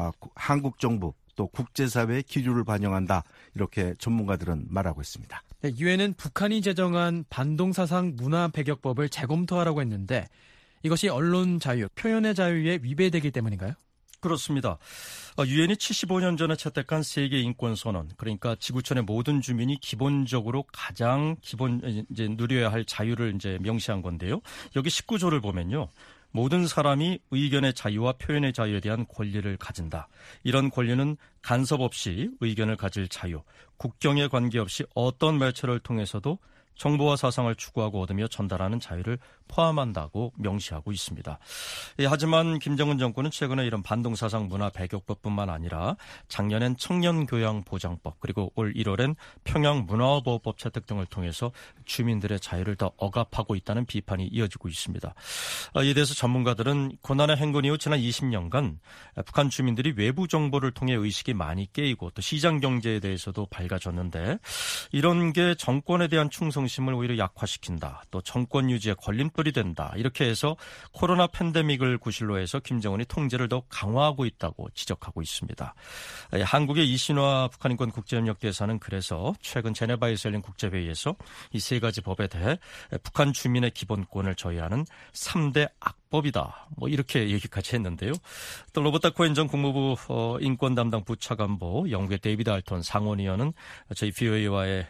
한국 정부 또 국제사회의 기류를 반영한다. 이렇게 전문가들은 말하고 있습니다. 네, 유엔은 북한이 제정한 반동사상 문화 배격법을 재검토하라고 했는데 이것이 언론 자유, 표현의 자유에 위배되기 때문인가요? 그렇습니다. 유엔이 칠십오 년 전에 채택한 세계 인권 선언, 그러니까 지구촌의 모든 주민이 기본적으로 가장 기본 이제 누려야 할 자유를 이제 명시한 건데요. 여기 십구 조를 보면요. 모든 사람이 의견의 자유와 표현의 자유에 대한 권리를 가진다. 이런 권리는 간섭 없이 의견을 가질 자유, 국경에 관계없이 어떤 매체를 통해서도 정보와 사상을 추구하고 얻으며 전달하는 자유를 포함한다고 명시하고 있습니다. 예, 하지만 김정은 정권은 최근에 이런 반동사상 문화 배격법뿐만 아니라 작년엔 청년교양보장법 그리고 올 일월엔 평양문화보호법 채택 등을 통해서 주민들의 자유를 더 억압하고 있다는 비판이 이어지고 있습니다. 이에 대해서 전문가들은 고난의 행군 이후 지난 이십 년간 북한 주민들이 외부 정보를 통해 의식이 많이 깨이고 또 시장 경제에 대해서도 밝아졌는데 이런 게 정권에 대한 충성심을 오히려 약화시킨다. 또 정권 유지에 걸림돌이 된다. 이렇게 해서 코로나 팬데믹을 구실로 해서 김정은이 통제를 더 강화하고 있다고 지적하고 있습니다. 한국의 이신화 북한인권 국제협력대사는 그래서 최근 제네바에서 열린 국제회의에서 이 세 가지 법에 대해 북한 주민의 기본권을 저해하는 삼 대 악법이다. 뭐 이렇게 얘기까지 했는데요. 또 로버타 코엔 전 국무부 인권 담당 부차관보, 영국의 데이비드 알톤 상원의원은 저희 브이오에이와의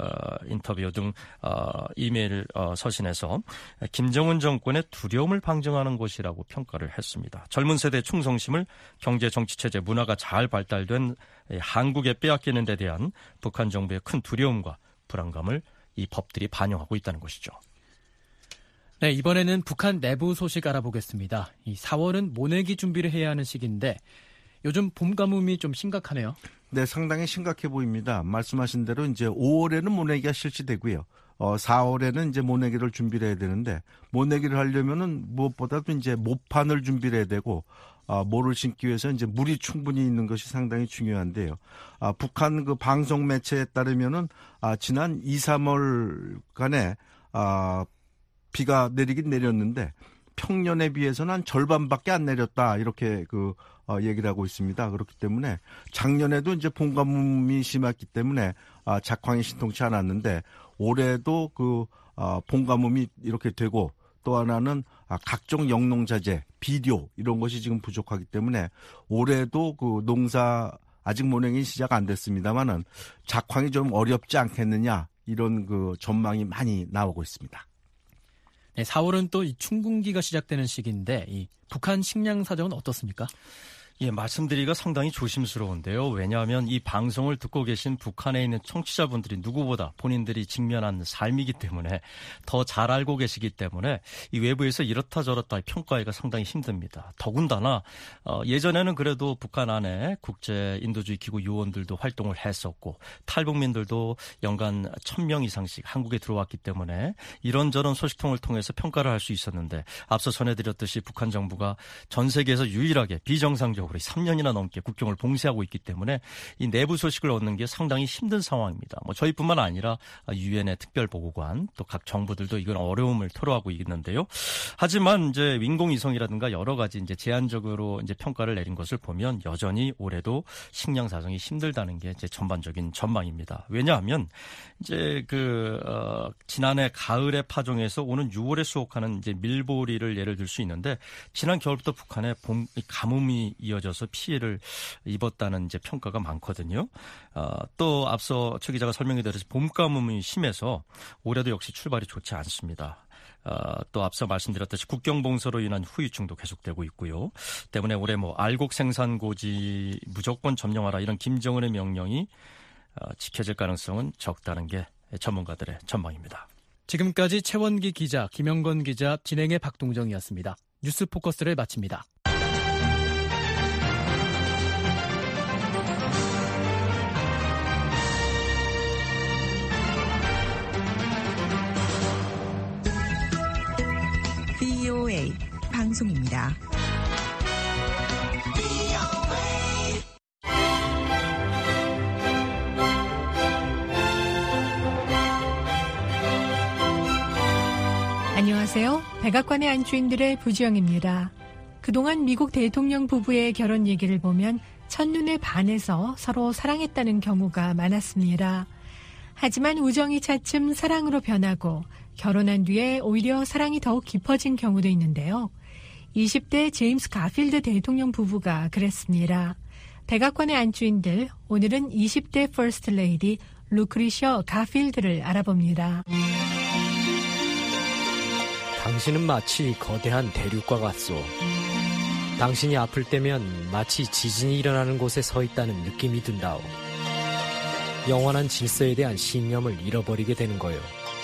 인터뷰 등 이메일 서신에서 김정은 정권의 두려움을 방증하는 것이라고 평가를 했습니다. 젊은 세대의 충성심을 경제, 정치, 체제, 문화가 잘 발달된 한국에 빼앗기는 데 대한 북한 정부의 큰 두려움과 불안감을 이 법들이 반영하고 있다는 것이죠. 네, 이번에는 북한 내부 소식 알아보겠습니다. 이 사월은 모내기 준비를 해야 하는 시기인데 요즘 봄 가뭄이 좀 심각하네요. 네, 상당히 심각해 보입니다. 말씀하신 대로 이제 오월에는 모내기가 실시되고요. 어, 사월에는 이제 모내기를 준비를 해야 되는데 모내기를 하려면은 무엇보다도 이제 모판을 준비를 해야 되고 아, 모를 심기 위해서 이제 물이 충분히 있는 것이 상당히 중요한데요. 아, 북한 그 방송 매체에 따르면은 아, 지난 이, 삼월간에 아, 비가 내리긴 내렸는데 평년에 비해서는 한 절반밖에 안 내렸다 이렇게 그 어, 얘기를 하고 있습니다. 그렇기 때문에 작년에도 이제 봄 가뭄이 심했기 때문에 아, 작황이 신통치 않았는데 올해도 그 아, 봄 가뭄이 이렇게 되고 또 하나는 아, 각종 영농자재, 비료 이런 것이 지금 부족하기 때문에 올해도 그 농사 아직 모내기 시작 안 됐습니다만은 작황이 좀 어렵지 않겠느냐 이런 그 전망이 많이 나오고 있습니다. 네, 사월은 또 이 춘궁기가 시작되는 시기인데 이 북한 식량 사정은 어떻습니까? 예, 말씀드리기가 상당히 조심스러운데요. 왜냐하면 이 방송을 듣고 계신 북한에 있는 청취자분들이 누구보다 본인들이 직면한 삶이기 때문에 더 잘 알고 계시기 때문에 이 외부에서 이렇다 저렇다 평가하기가 상당히 힘듭니다. 더군다나 어, 예전에는 그래도 북한 안에 국제 인도주의 기구 요원들도 활동을 했었고 탈북민들도 연간 천 명 이상씩 한국에 들어왔기 때문에 이런저런 소식통을 통해서 평가를 할 수 있었는데 앞서 전해드렸듯이 북한 정부가 전 세계에서 유일하게 비정상적으로 삼 년이나 넘게 국경을 봉쇄하고 있기 때문에 이 내부 소식을 얻는 게 상당히 힘든 상황입니다. 뭐 저희뿐만 아니라 유엔의 특별보고관 또 각 정부들도 이건 어려움을 토로하고 있는데요. 하지만 이제 인공위성이라든가 여러 가지 이제 제한적으로 이제 평가를 내린 것을 보면 여전히 올해도 식량 사정이 힘들다는 게 이제 전반적인 전망입니다. 왜냐하면 이제 그 어, 지난해 가을의 파종에서 오는 유월에 수확하는 이제 밀보리를 예를 들 수 있는데 지난 겨울부터 북한에 봄 가뭄이 이어져서 피해를 입었다는 이제 평가가 많거든요. 어, 또 앞서 최 기자가 설명해 드렸듯이 봄 가뭄이 심해서 올해도 역시 출발이 좋지 않습니다. 어, 또 앞서 말씀드렸듯이 국경 봉쇄로 인한 후유증도 계속되고 있고요. 때문에 올해 뭐 알곡 생산 고지 무조건 점령하라 이런 김정은의 명령이 어, 지켜질 가능성은 적다는 게 전문가들의 전망입니다. 지금까지 최원기 기자, 김영건 기자, 진행의 박동정이었습니다. 뉴스 포커스를 마칩니다. 브이오에이 방송입니다. 안녕하세요. 백악관의 안주인들의 부지영입니다. 그동안 미국 대통령 부부의 결혼 얘기를 보면 첫눈에 반해서 서로 사랑했다는 경우가 많았습니다. 하지만 우정이 차츰 사랑으로 변하고 결혼한 뒤에 오히려 사랑이 더욱 깊어진 경우도 있는데요. 이십 대 제임스 가필드 대통령 부부가 그랬습니다. 백악관의 안주인들, 오늘은 이십 대 퍼스트 레이디 루크리셔 가필드를 알아봅니다. 당신은 마치 거대한 대륙과 같소. 당신이 아플 때면 마치 지진이 일어나는 곳에 서 있다는 느낌이 든다오. 영원한 질서에 대한 신념을 잃어버리게 되는 거요.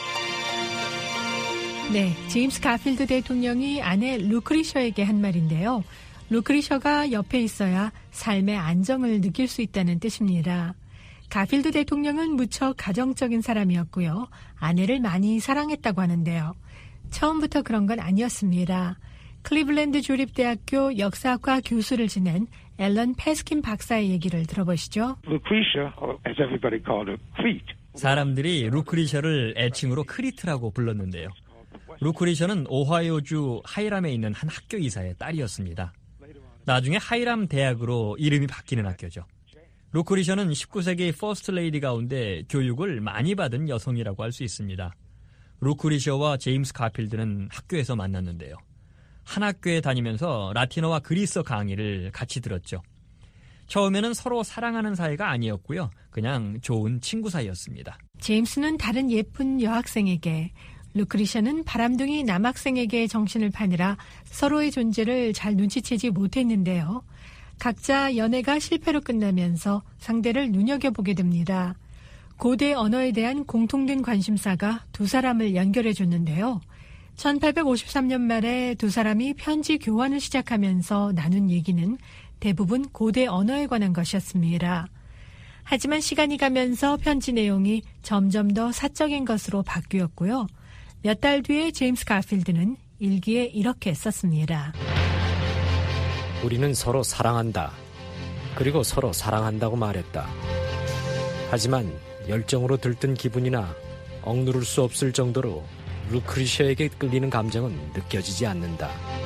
네, 제임스 가필드 대통령이 아내 루크리셔에게 한 말인데요. 루크리셔가 옆에 있어야 삶의 안정을 느낄 수 있다는 뜻입니다. 가필드 대통령은 무척 가정적인 사람이었고요. 아내를 많이 사랑했다고 하는데요. 처음부터 그런 건 아니었습니다. 클리블랜드 주립대학교 역사학과 교수를 지낸 앨런 패스킨 박사의 얘기를 들어보시죠. Lucretia, as everybody called her, Crete. 사람들이 루크리셔를 애칭으로 크리트라고 불렀는데요. 루크리셔는 오하이오주 하이람에 있는 한 학교 이사의 딸이었습니다. 나중에 하이람 대학으로 이름이 바뀌는 학교죠. 루크리셔는 십구 세기 퍼스트 레이디 가운데 교육을 많이 받은 여성이라고 할 수 있습니다. 루크리셔와 제임스 가필드는 학교에서 만났는데요. 한 학교에 다니면서 라틴어와 그리스어 강의를 같이 들었죠. 처음에는 서로 사랑하는 사이가 아니었고요. 그냥 좋은 친구 사이였습니다. 제임스는 다른 예쁜 여학생에게, 루크리셔는 바람둥이 남학생에게 정신을 파느라 서로의 존재를 잘 눈치채지 못했는데요. 각자 연애가 실패로 끝나면서 상대를 눈여겨보게 됩니다. 고대 언어에 대한 공통된 관심사가 두 사람을 연결해줬는데요. 천팔백오십삼 년 말에 두 사람이 편지 교환을 시작하면서 나눈 얘기는 대부분 고대 언어에 관한 것이었습니다. 하지만 시간이 가면서 편지 내용이 점점 더 사적인 것으로 바뀌었고요. 몇 달 뒤에 제임스 가필드는 일기에 이렇게 썼습니다. 우리는 서로 사랑한다. 그리고 서로 사랑한다고 말했다. 하지만 열정으로 들뜬 기분이나 억누를 수 없을 정도로 루크리셔에게 끌리는 감정은 느껴지지 않는다.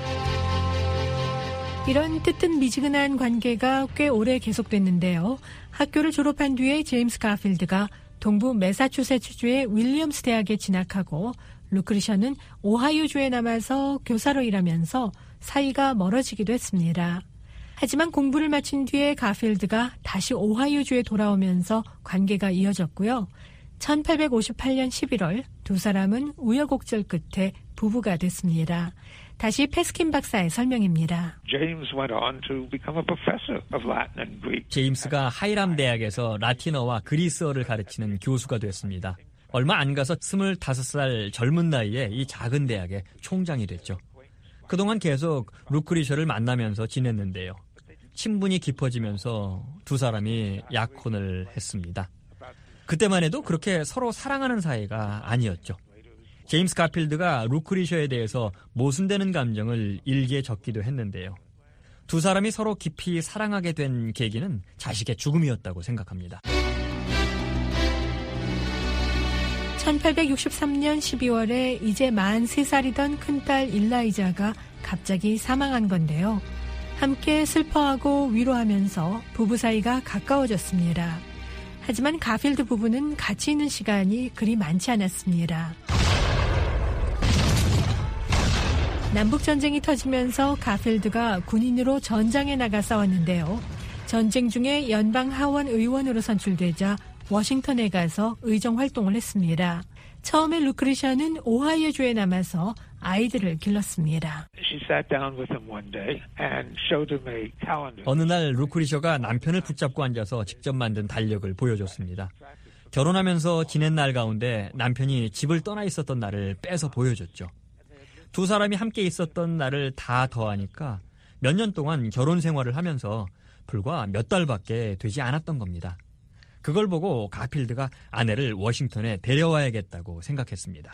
이런 뜨뜻미지근한 관계가 꽤 오래 계속됐는데요. 학교를 졸업한 뒤에 제임스 가필드가 동부 매사추세츠주의 윌리엄스 대학에 진학하고 루크리셔는 오하이오주에 남아서 교사로 일하면서 사이가 멀어지기도 했습니다. 하지만 공부를 마친 뒤에 가필드가 다시 오하이오주에 돌아오면서 관계가 이어졌고요. 천팔백오십팔 년 십일월 두 사람은 우여곡절 끝에 부부가 됐습니다. 다시 패스킨 박사의 설명입니다. 제임스가 하이람 대학에서 라틴어와 그리스어를 가르치는 교수가 됐습니다. 얼마 안 가서 스물다섯 살 젊은 나이에 이 작은 대학의 총장이 됐죠. 그동안 계속 루크리셔를 만나면서 지냈는데요. 친분이 깊어지면서 두 사람이 약혼을 했습니다. 그때만 해도 그렇게 서로 사랑하는 사이가 아니었죠. 제임스 가필드가 루크리셔에 대해서 모순되는 감정을 일기에 적기도 했는데요. 두 사람이 서로 깊이 사랑하게 된 계기는 자식의 죽음이었다고 생각합니다. 천팔백육십삼 년 십이월에 이제 마흔세 살이던 큰딸 일라이자가 갑자기 사망한 건데요. 함께 슬퍼하고 위로하면서 부부 사이가 가까워졌습니다. 하지만 가필드 부부는 같이 있는 시간이 그리 많지 않았습니다. 남북전쟁이 터지면서 가필드가 군인으로 전장에 나가 싸웠는데요. 전쟁 중에 연방 하원 의원으로 선출되자 워싱턴에 가서 의정 활동을 했습니다. 처음에 루크리셔는 오하이오주에 남아서 아이들을 길렀습니다. 어느 날 루크리셔가 남편을 붙잡고 앉아서 직접 만든 달력을 보여줬습니다. 결혼하면서 지낸 날 가운데 남편이 집을 떠나 있었던 날을 빼서 보여줬죠. 두 사람이 함께 있었던 날을 다 더하니까 몇 년 동안 결혼 생활을 하면서 불과 몇 달밖에 되지 않았던 겁니다. 그걸 보고 가필드가 아내를 워싱턴에 데려와야겠다고 생각했습니다.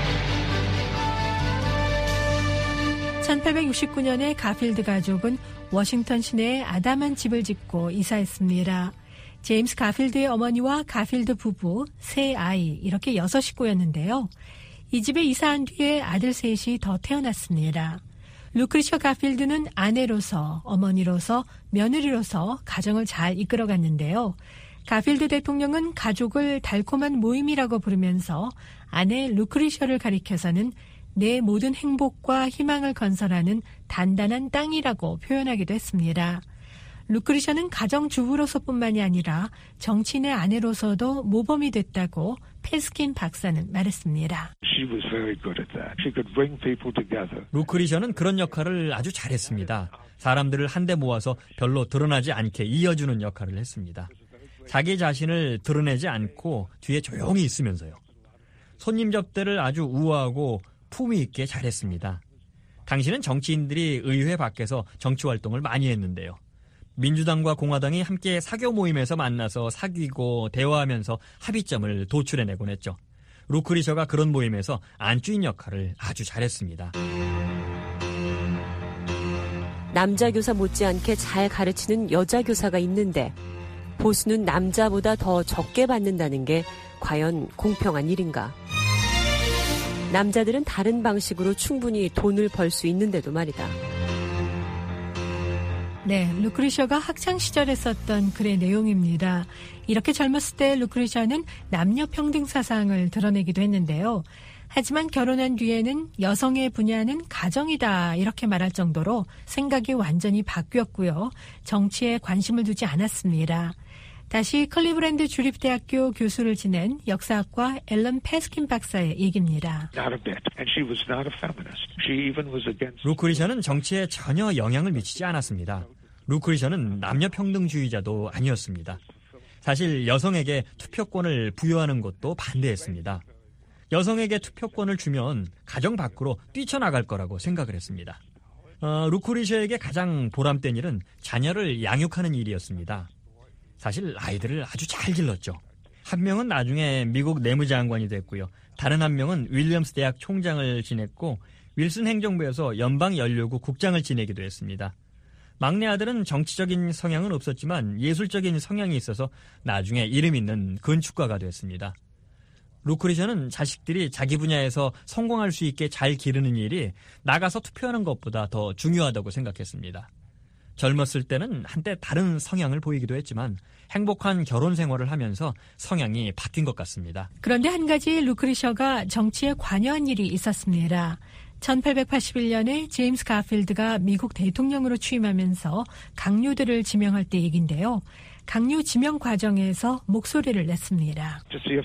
천팔백육십구 년에 가필드 가족은 워싱턴 시내에 아담한 집을 짓고 이사했습니다. 제임스 가필드의 어머니와 가필드 부부, 세 아이 이렇게 여섯 식구였는데요. 이 집에 이사한 뒤에 아들 셋이 더 태어났습니다. 루크리셔 가필드는 아내로서, 어머니로서, 며느리로서 가정을 잘 이끌어갔는데요. 가필드 대통령은 가족을 달콤한 모임이라고 부르면서 아내 루크리셔를 가리켜서는 내 모든 행복과 희망을 건설하는 단단한 땅이라고 표현하기도 했습니다. 루크리셔는 가정주부로서뿐만이 아니라 정치인의 아내로서도 모범이 됐다고 패스킨 박사는 말했습니다. 루크리셔는 그런 역할을 아주 잘했습니다. 사람들을 한데 모아서 별로 드러나지 않게 이어주는 역할을 했습니다. 자기 자신을 드러내지 않고 뒤에 조용히 있으면서요. 손님 접대를 아주 우아하고 품위 있게 잘했습니다. 당시는 정치인들이 의회 밖에서 정치활동을 많이 했는데요. 민주당과 공화당이 함께 사교 모임에서 만나서 사귀고 대화하면서 합의점을 도출해내곤 했죠. 루크리셔가 그런 모임에서 안주인 역할을 아주 잘했습니다. 남자 교사 못지않게 잘 가르치는 여자 교사가 있는데 보수는 남자보다 더 적게 받는다는 게 과연 공평한 일인가? 남자들은 다른 방식으로 충분히 돈을 벌 수 있는데도 말이다. 네, 루크리셔가 학창시절에 썼던 글의 내용입니다. 이렇게 젊었을 때 루크리셔는 남녀 평등 사상을 드러내기도 했는데요. 하지만 결혼한 뒤에는 여성의 분야는 가정이다 이렇게 말할 정도로 생각이 완전히 바뀌었고요. 정치에 관심을 두지 않았습니다. 다시 클리브랜드 주립대학교 교수를 지낸 역사학과 앨런 패스킨 박사의 얘기입니다. 루크리셔는 정치에 전혀 영향을 미치지 않았습니다. 루크리셔는 남녀평등주의자도 아니었습니다. 사실 여성에게 투표권을 부여하는 것도 반대했습니다. 여성에게 투표권을 주면 가정 밖으로 뛰쳐나갈 거라고 생각을 했습니다. 어, 루크리셔에게 가장 보람된 일은 자녀를 양육하는 일이었습니다. 사실 아이들을 아주 잘 길렀죠. 한 명은 나중에 미국 내무장관이 됐고요. 다른 한 명은 윌리엄스 대학 총장을 지냈고 윌슨 행정부에서 연방연료구 국장을 지내기도 했습니다. 막내 아들은 정치적인 성향은 없었지만 예술적인 성향이 있어서 나중에 이름 있는 건축가가 됐습니다. 루크리셔는 자식들이 자기 분야에서 성공할 수 있게 잘 기르는 일이 나가서 투표하는 것보다 더 중요하다고 생각했습니다. 젊었을 때는 한때 다른 성향을 보이기도 했지만 행복한 결혼 생활을 하면서 성향이 바뀐 것 같습니다. 그런데 한 가지 루크리셔가 정치에 관여한 일이 있었습니다. 천팔백팔십일 년에 제임스 가필드가 미국 대통령으로 취임하면서 강요들을 지명할 때 얘긴데요. 강요 지명 과정에서 목소리를 냈습니다.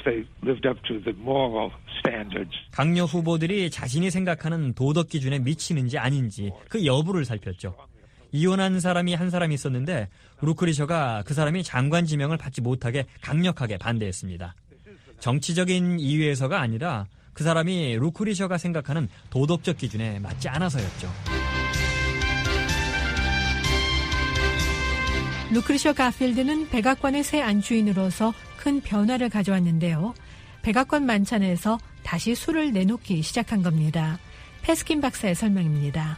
강요 후보들이 자신이 생각하는 도덕 기준에 미치는지 아닌지 그 여부를 살폈죠. 이혼한 사람이 한 사람이 있었는데 루크리셔가 그 사람이 장관 지명을 받지 못하게 강력하게 반대했습니다. 정치적인 이유에서가 아니라 그 사람이 루크리셔가 생각하는 도덕적 기준에 맞지 않아서였죠. 루크리셔 가필드는 백악관의 새 안주인으로서 큰 변화를 가져왔는데요. 백악관 만찬에서 다시 술을 내놓기 시작한 겁니다. 패스킨 박사의 설명입니다.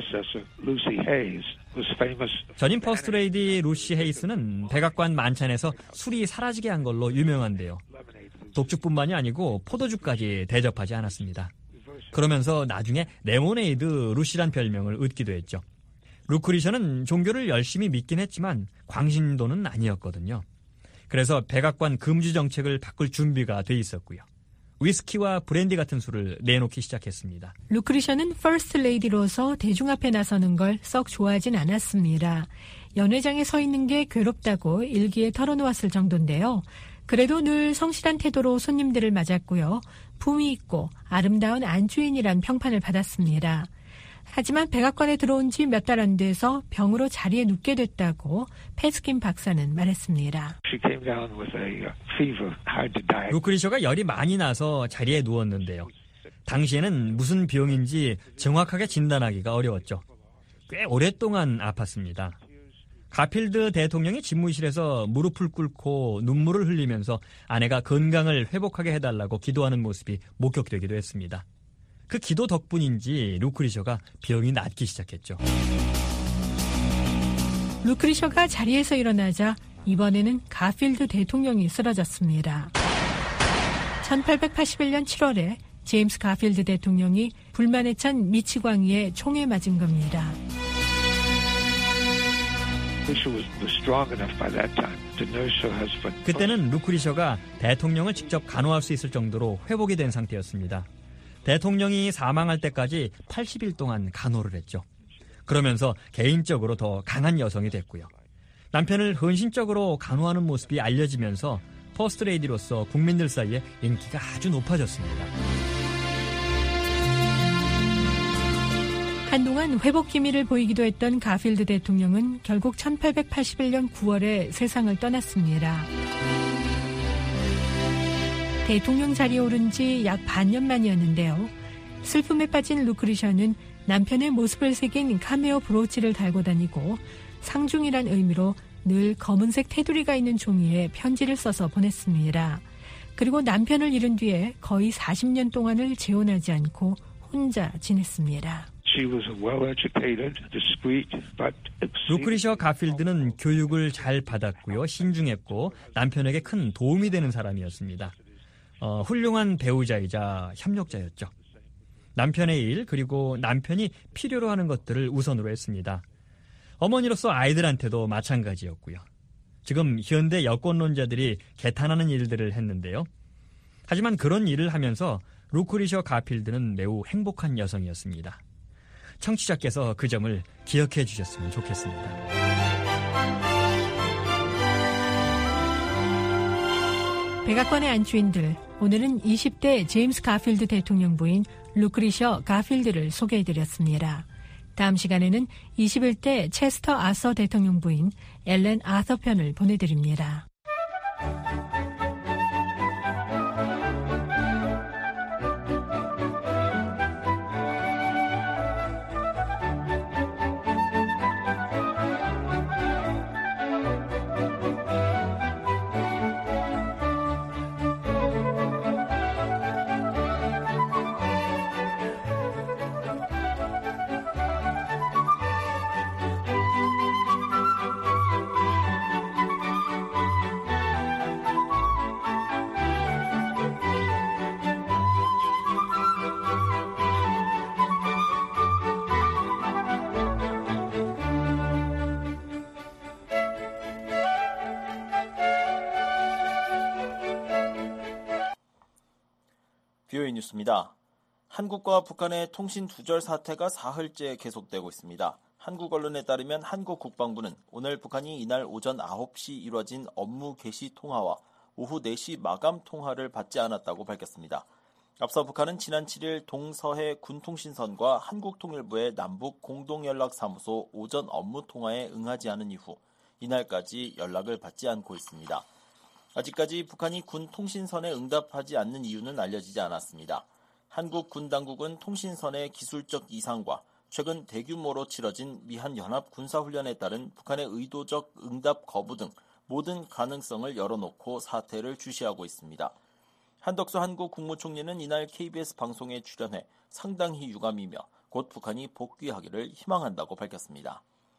전임 퍼스트레이디 루시 헤이스는 백악관 만찬에서 술이 사라지게 한 걸로 유명한데요. 독주뿐만이 아니고 포도주까지 대접하지 않았습니다. 그러면서 나중에 레모네이드 루시란 별명을 얻기도 했죠. 루크리셔는 종교를 열심히 믿긴 했지만 광신도는 아니었거든요. 그래서 백악관 금주 정책을 바꿀 준비가 돼 있었고요. 위스키와 브랜디 같은 술을 내놓기 시작했습니다. 루크리셔는 퍼스트 레이디로서 대중 앞에 나서는 걸 썩 좋아하진 않았습니다. 연회장에 서 있는 게 괴롭다고 일기에 털어놓았을 정도인데요. 그래도 늘 성실한 태도로 손님들을 맞았고요. 품위 있고 아름다운 안주인이란 평판을 받았습니다. 하지만 백악관에 들어온 지 몇 달 안 돼서 병으로 자리에 눕게 됐다고 패스킨 박사는 말했습니다. 루크리셔가 열이 많이 나서 자리에 누웠는데요. 당시에는 무슨 병인지 정확하게 진단하기가 어려웠죠. 꽤 오랫동안 아팠습니다. 가필드 대통령이 집무실에서 무릎을 꿇고 눈물을 흘리면서 아내가 건강을 회복하게 해달라고 기도하는 모습이 목격되기도 했습니다. 그 기도 덕분인지 루크리셔가 병이 낫기 시작했죠. 루크리셔가 자리에서 일어나자 이번에는 가필드 대통령이 쓰러졌습니다. 천팔백팔십일 년 칠월에 제임스 가필드 대통령이 불만에 찬 미치광이에 총에 맞은 겁니다. 그때는 루크리셔가 대통령을 직접 간호할 수 있을 정도로 회복이 된 상태였습니다. 대통령이 사망할 때까지 팔십 일 동안 간호를 했죠. 그러면서 개인적으로 더 강한 여성이 됐고요. 남편을 헌신적으로 간호하는 모습이 알려지면서 퍼스트레이디로서 국민들 사이에 인기가 아주 높아졌습니다. 한동안 회복 기미를 보이기도 했던 가필드 대통령은 결국 천팔백팔십일 년 구월에 세상을 떠났습니다. 대통령 자리에 오른 지 약 반년 만이었는데요. 슬픔에 빠진 루크리셔는 남편의 모습을 새긴 카메오 브로치를 달고 다니고 상중이란 의미로 늘 검은색 테두리가 있는 종이에 편지를 써서 보냈습니다. 그리고 남편을 잃은 뒤에 거의 사십 년 동안을 재혼하지 않고 혼자 지냈습니다. 루크리셔 가필드는 교육을 잘 받았고요. 신중했고 남편에게 큰 도움이 되는 사람이었습니다. 어, 훌륭한 배우자이자 협력자였죠. 남편의 일 그리고 남편이 필요로 하는 것들을 우선으로 했습니다. 어머니로서 아이들한테도 마찬가지였고요. 지금 현대 여권론자들이 개탄하는 일들을 했는데요. 하지만 그런 일을 하면서 루크리셔 가필드는 매우 행복한 여성이었습니다. 청취자께서 그 점을 기억해 주셨으면 좋겠습니다. 백악관의 안주인들, 오늘은 이십 대 제임스 가필드 대통령 부인 루크리셔 가필드를 소개해드렸습니다. 다음 시간에는 이십일 대 체스터 아서 대통령 부인 엘렌 아서 편을 보내드립니다. 비오에이 뉴스입니다. 한국과 북한의 통신 두절 사태가 사흘째 계속되고 있습니다. 한국 언론에 따르면 한국 국방부는 오늘 북한이 이날 오전 아홉 시 이뤄진 업무 개시 통화와 오후 네 시 마감 통화를 받지 않았다고 밝혔습니다. 앞서 북한은 지난 칠 일 동서해 군통신선과 한국통일부의 남북 공동연락사무소 오전 업무 통화에 응하지 않은 이후 이날까지 연락을 받지 않고 있습니다. 아직까지 북한이 군 통신선에 응답하지 않는 이유는 알려지지 않았습니다. 한국 군 당국은 통신선의 기술적 이상과 최근 대규모로 치러진 미한 연합 군사훈련에 따른 북한의 의도적 응답 거부 등 모든 가능성을 열어놓고 사태를 주시하고 있습니다. 한덕수 한국 국무총리는 이날 케이비에스 방송에 출연해 상당히 유감이며 곧 북한이 복귀하기를 희망한다고 밝혔습니다.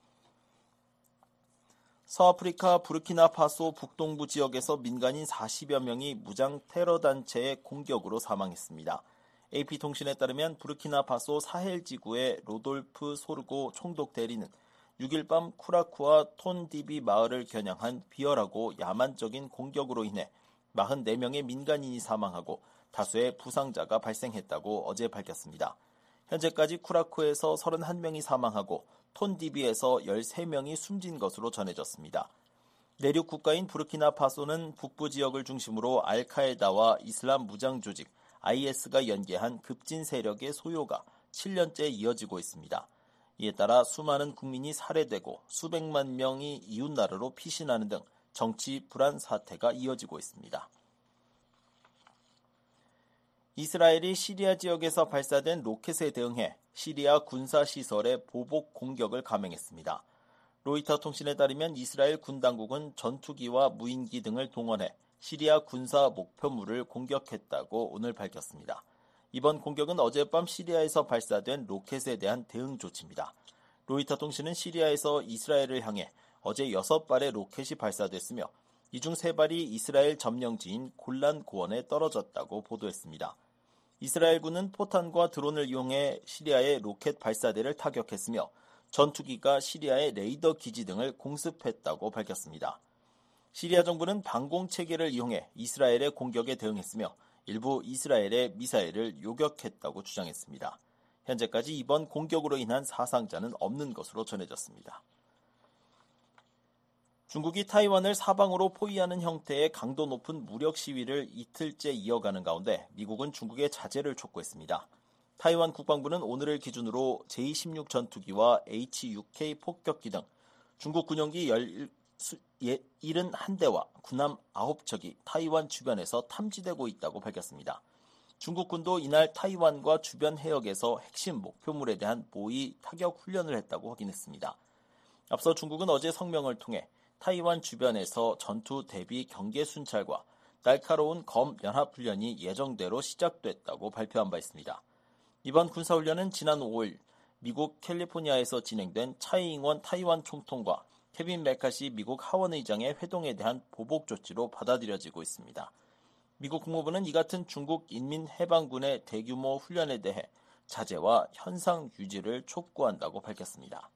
서아프리카 부르키나파소 북동부 지역에서 민간인 사십여 명이 무장 테러 단체의 공격으로 사망했습니다. 에이피통신에 따르면 부르키나파소 사헬 지구의 로돌프 소르고 총독 대리는 육 일 밤 쿠라쿠와 톤디비 마을을 겨냥한 비열하고 야만적인 공격으로 인해 사십사 명의 민간인이 사망하고 다수의 부상자가 발생했다고 어제 밝혔습니다. 현재까지 쿠라쿠에서 삼십일 명이 사망하고 톤디비에서 십삼 명이 숨진 것으로 전해졌습니다. 내륙 국가인 부르키나파소는 북부 지역을 중심으로 알카에다와 이슬람 무장 조직 아이에스가 연계한 급진 세력의 소요가 칠 년째 이어지고 있습니다. 이에 따라 수많은 국민이 살해되고 수백만 명이 이웃나라로 피신하는 등 정치 불안 사태가 이어지고 있습니다. 이스라엘이 시리아 지역에서 발사된 로켓에 대응해 시리아 군사시설에 보복 공격을 감행했습니다. 로이터 통신에 따르면 이스라엘 군 당국은 전투기와 무인기 등을 동원해 시리아 군사 목표물을 공격했다고 오늘 밝혔습니다. 이번 공격은 어젯밤 시리아에서 발사된 로켓에 대한 대응 조치입니다. 로이터 통신은 시리아에서 이스라엘을 향해 어제 여섯 발의 로켓이 발사됐으며 이 중 세 발이 이스라엘 점령지인 골란 고원에 떨어졌다고 보도했습니다. 이스라엘군은 포탄과 드론을 이용해 시리아의 로켓 발사대를 타격했으며 전투기가 시리아의 레이더 기지 등을 공습했다고 밝혔습니다. 시리아 정부는 방공 체계를 이용해 이스라엘의 공격에 대응했으며 일부 이스라엘의 미사일을 요격했다고 주장했습니다. 현재까지 이번 공격으로 인한 사상자는 없는 것으로 전해졌습니다. 중국이 타이완을 사방으로 포위하는 형태의 강도 높은 무력 시위를 이틀째 이어가는 가운데 미국은 중국의 자제를 촉구했습니다. 타이완 국방부는 오늘을 기준으로 제이 십육 전투기와 에이치 육 케이 폭격기 등 중국 군용기 칠십일 대와 군함 아홉 척이 타이완 주변에서 탐지되고 있다고 밝혔습니다. 중국군도 이날 타이완과 주변 해역에서 핵심 목표물에 대한 모의 타격 훈련을 했다고 확인했습니다. 앞서 중국은 어제 성명을 통해 타이완 주변에서 전투 대비 경계 순찰과 날카로운 검 연합훈련이 예정대로 시작됐다고 발표한 바 있습니다. 이번 군사훈련은 지난 오일 미국 캘리포니아에서 진행된 차이 잉원 타이완 총통과 케빈 메카시 미국 하원의장의 회동에 대한 보복 조치로 받아들여지고 있습니다. 미국 국무부는 이 같은 중국 인민해방군의 대규모 훈련에 대해 자제와 현상 유지를 촉구한다고 밝혔습니다.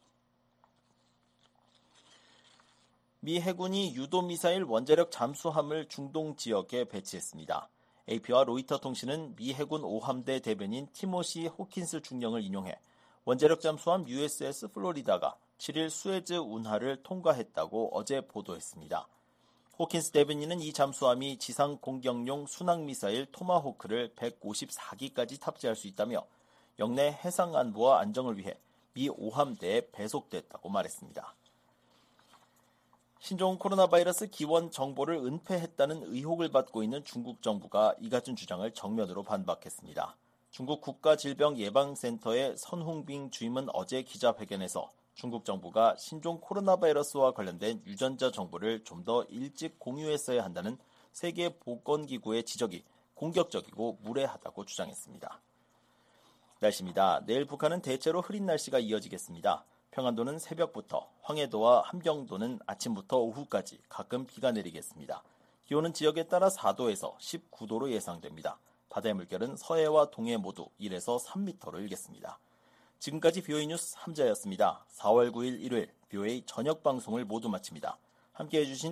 미 해군이 유도미사일 원자력 잠수함을 중동 지역에 배치했습니다. 에이피와 로이터 통신은 미 해군 오 함대 대변인 티모시 호킨스 중령을 인용해 원자력 잠수함 유에스에스 플로리다가 칠 일 수에즈 운하를 통과했다고 어제 보도했습니다. 호킨스 대변인은 이 잠수함이 지상 공격용 순항미사일 토마호크를 백오십사 기까지 탑재할 수 있다며 영내 해상 안보와 안정을 위해 미 오 함대에 배속됐다고 말했습니다. 신종 코로나 바이러스 기원 정보를 은폐했다는 의혹을 받고 있는 중국 정부가 이 같은 주장을 정면으로 반박했습니다. 중국 국가질병예방센터의 선홍빙 주임은 어제 기자회견에서 중국 정부가 신종 코로나 바이러스와 관련된 유전자 정보를 좀 더 일찍 공유했어야 한다는 세계보건기구의 지적이 공격적이고 무례하다고 주장했습니다. 날씨입니다. 내일 북한은 대체로 흐린 날씨가 이어지겠습니다. 평안도는 새벽부터, 황해도와 함경도는 아침부터 오후까지 가끔 비가 내리겠습니다. 기온은 지역에 따라 사 도에서 십구 도로 예상됩니다. 바다의 물결은 서해와 동해 모두 일에서 삼 미터로 일겠습니다. 지금까지 비오에이 뉴스 함자였습니다. 사월 구일 일요일 비오에이 저녁 방송을 모두 마칩니다. 함께해 주신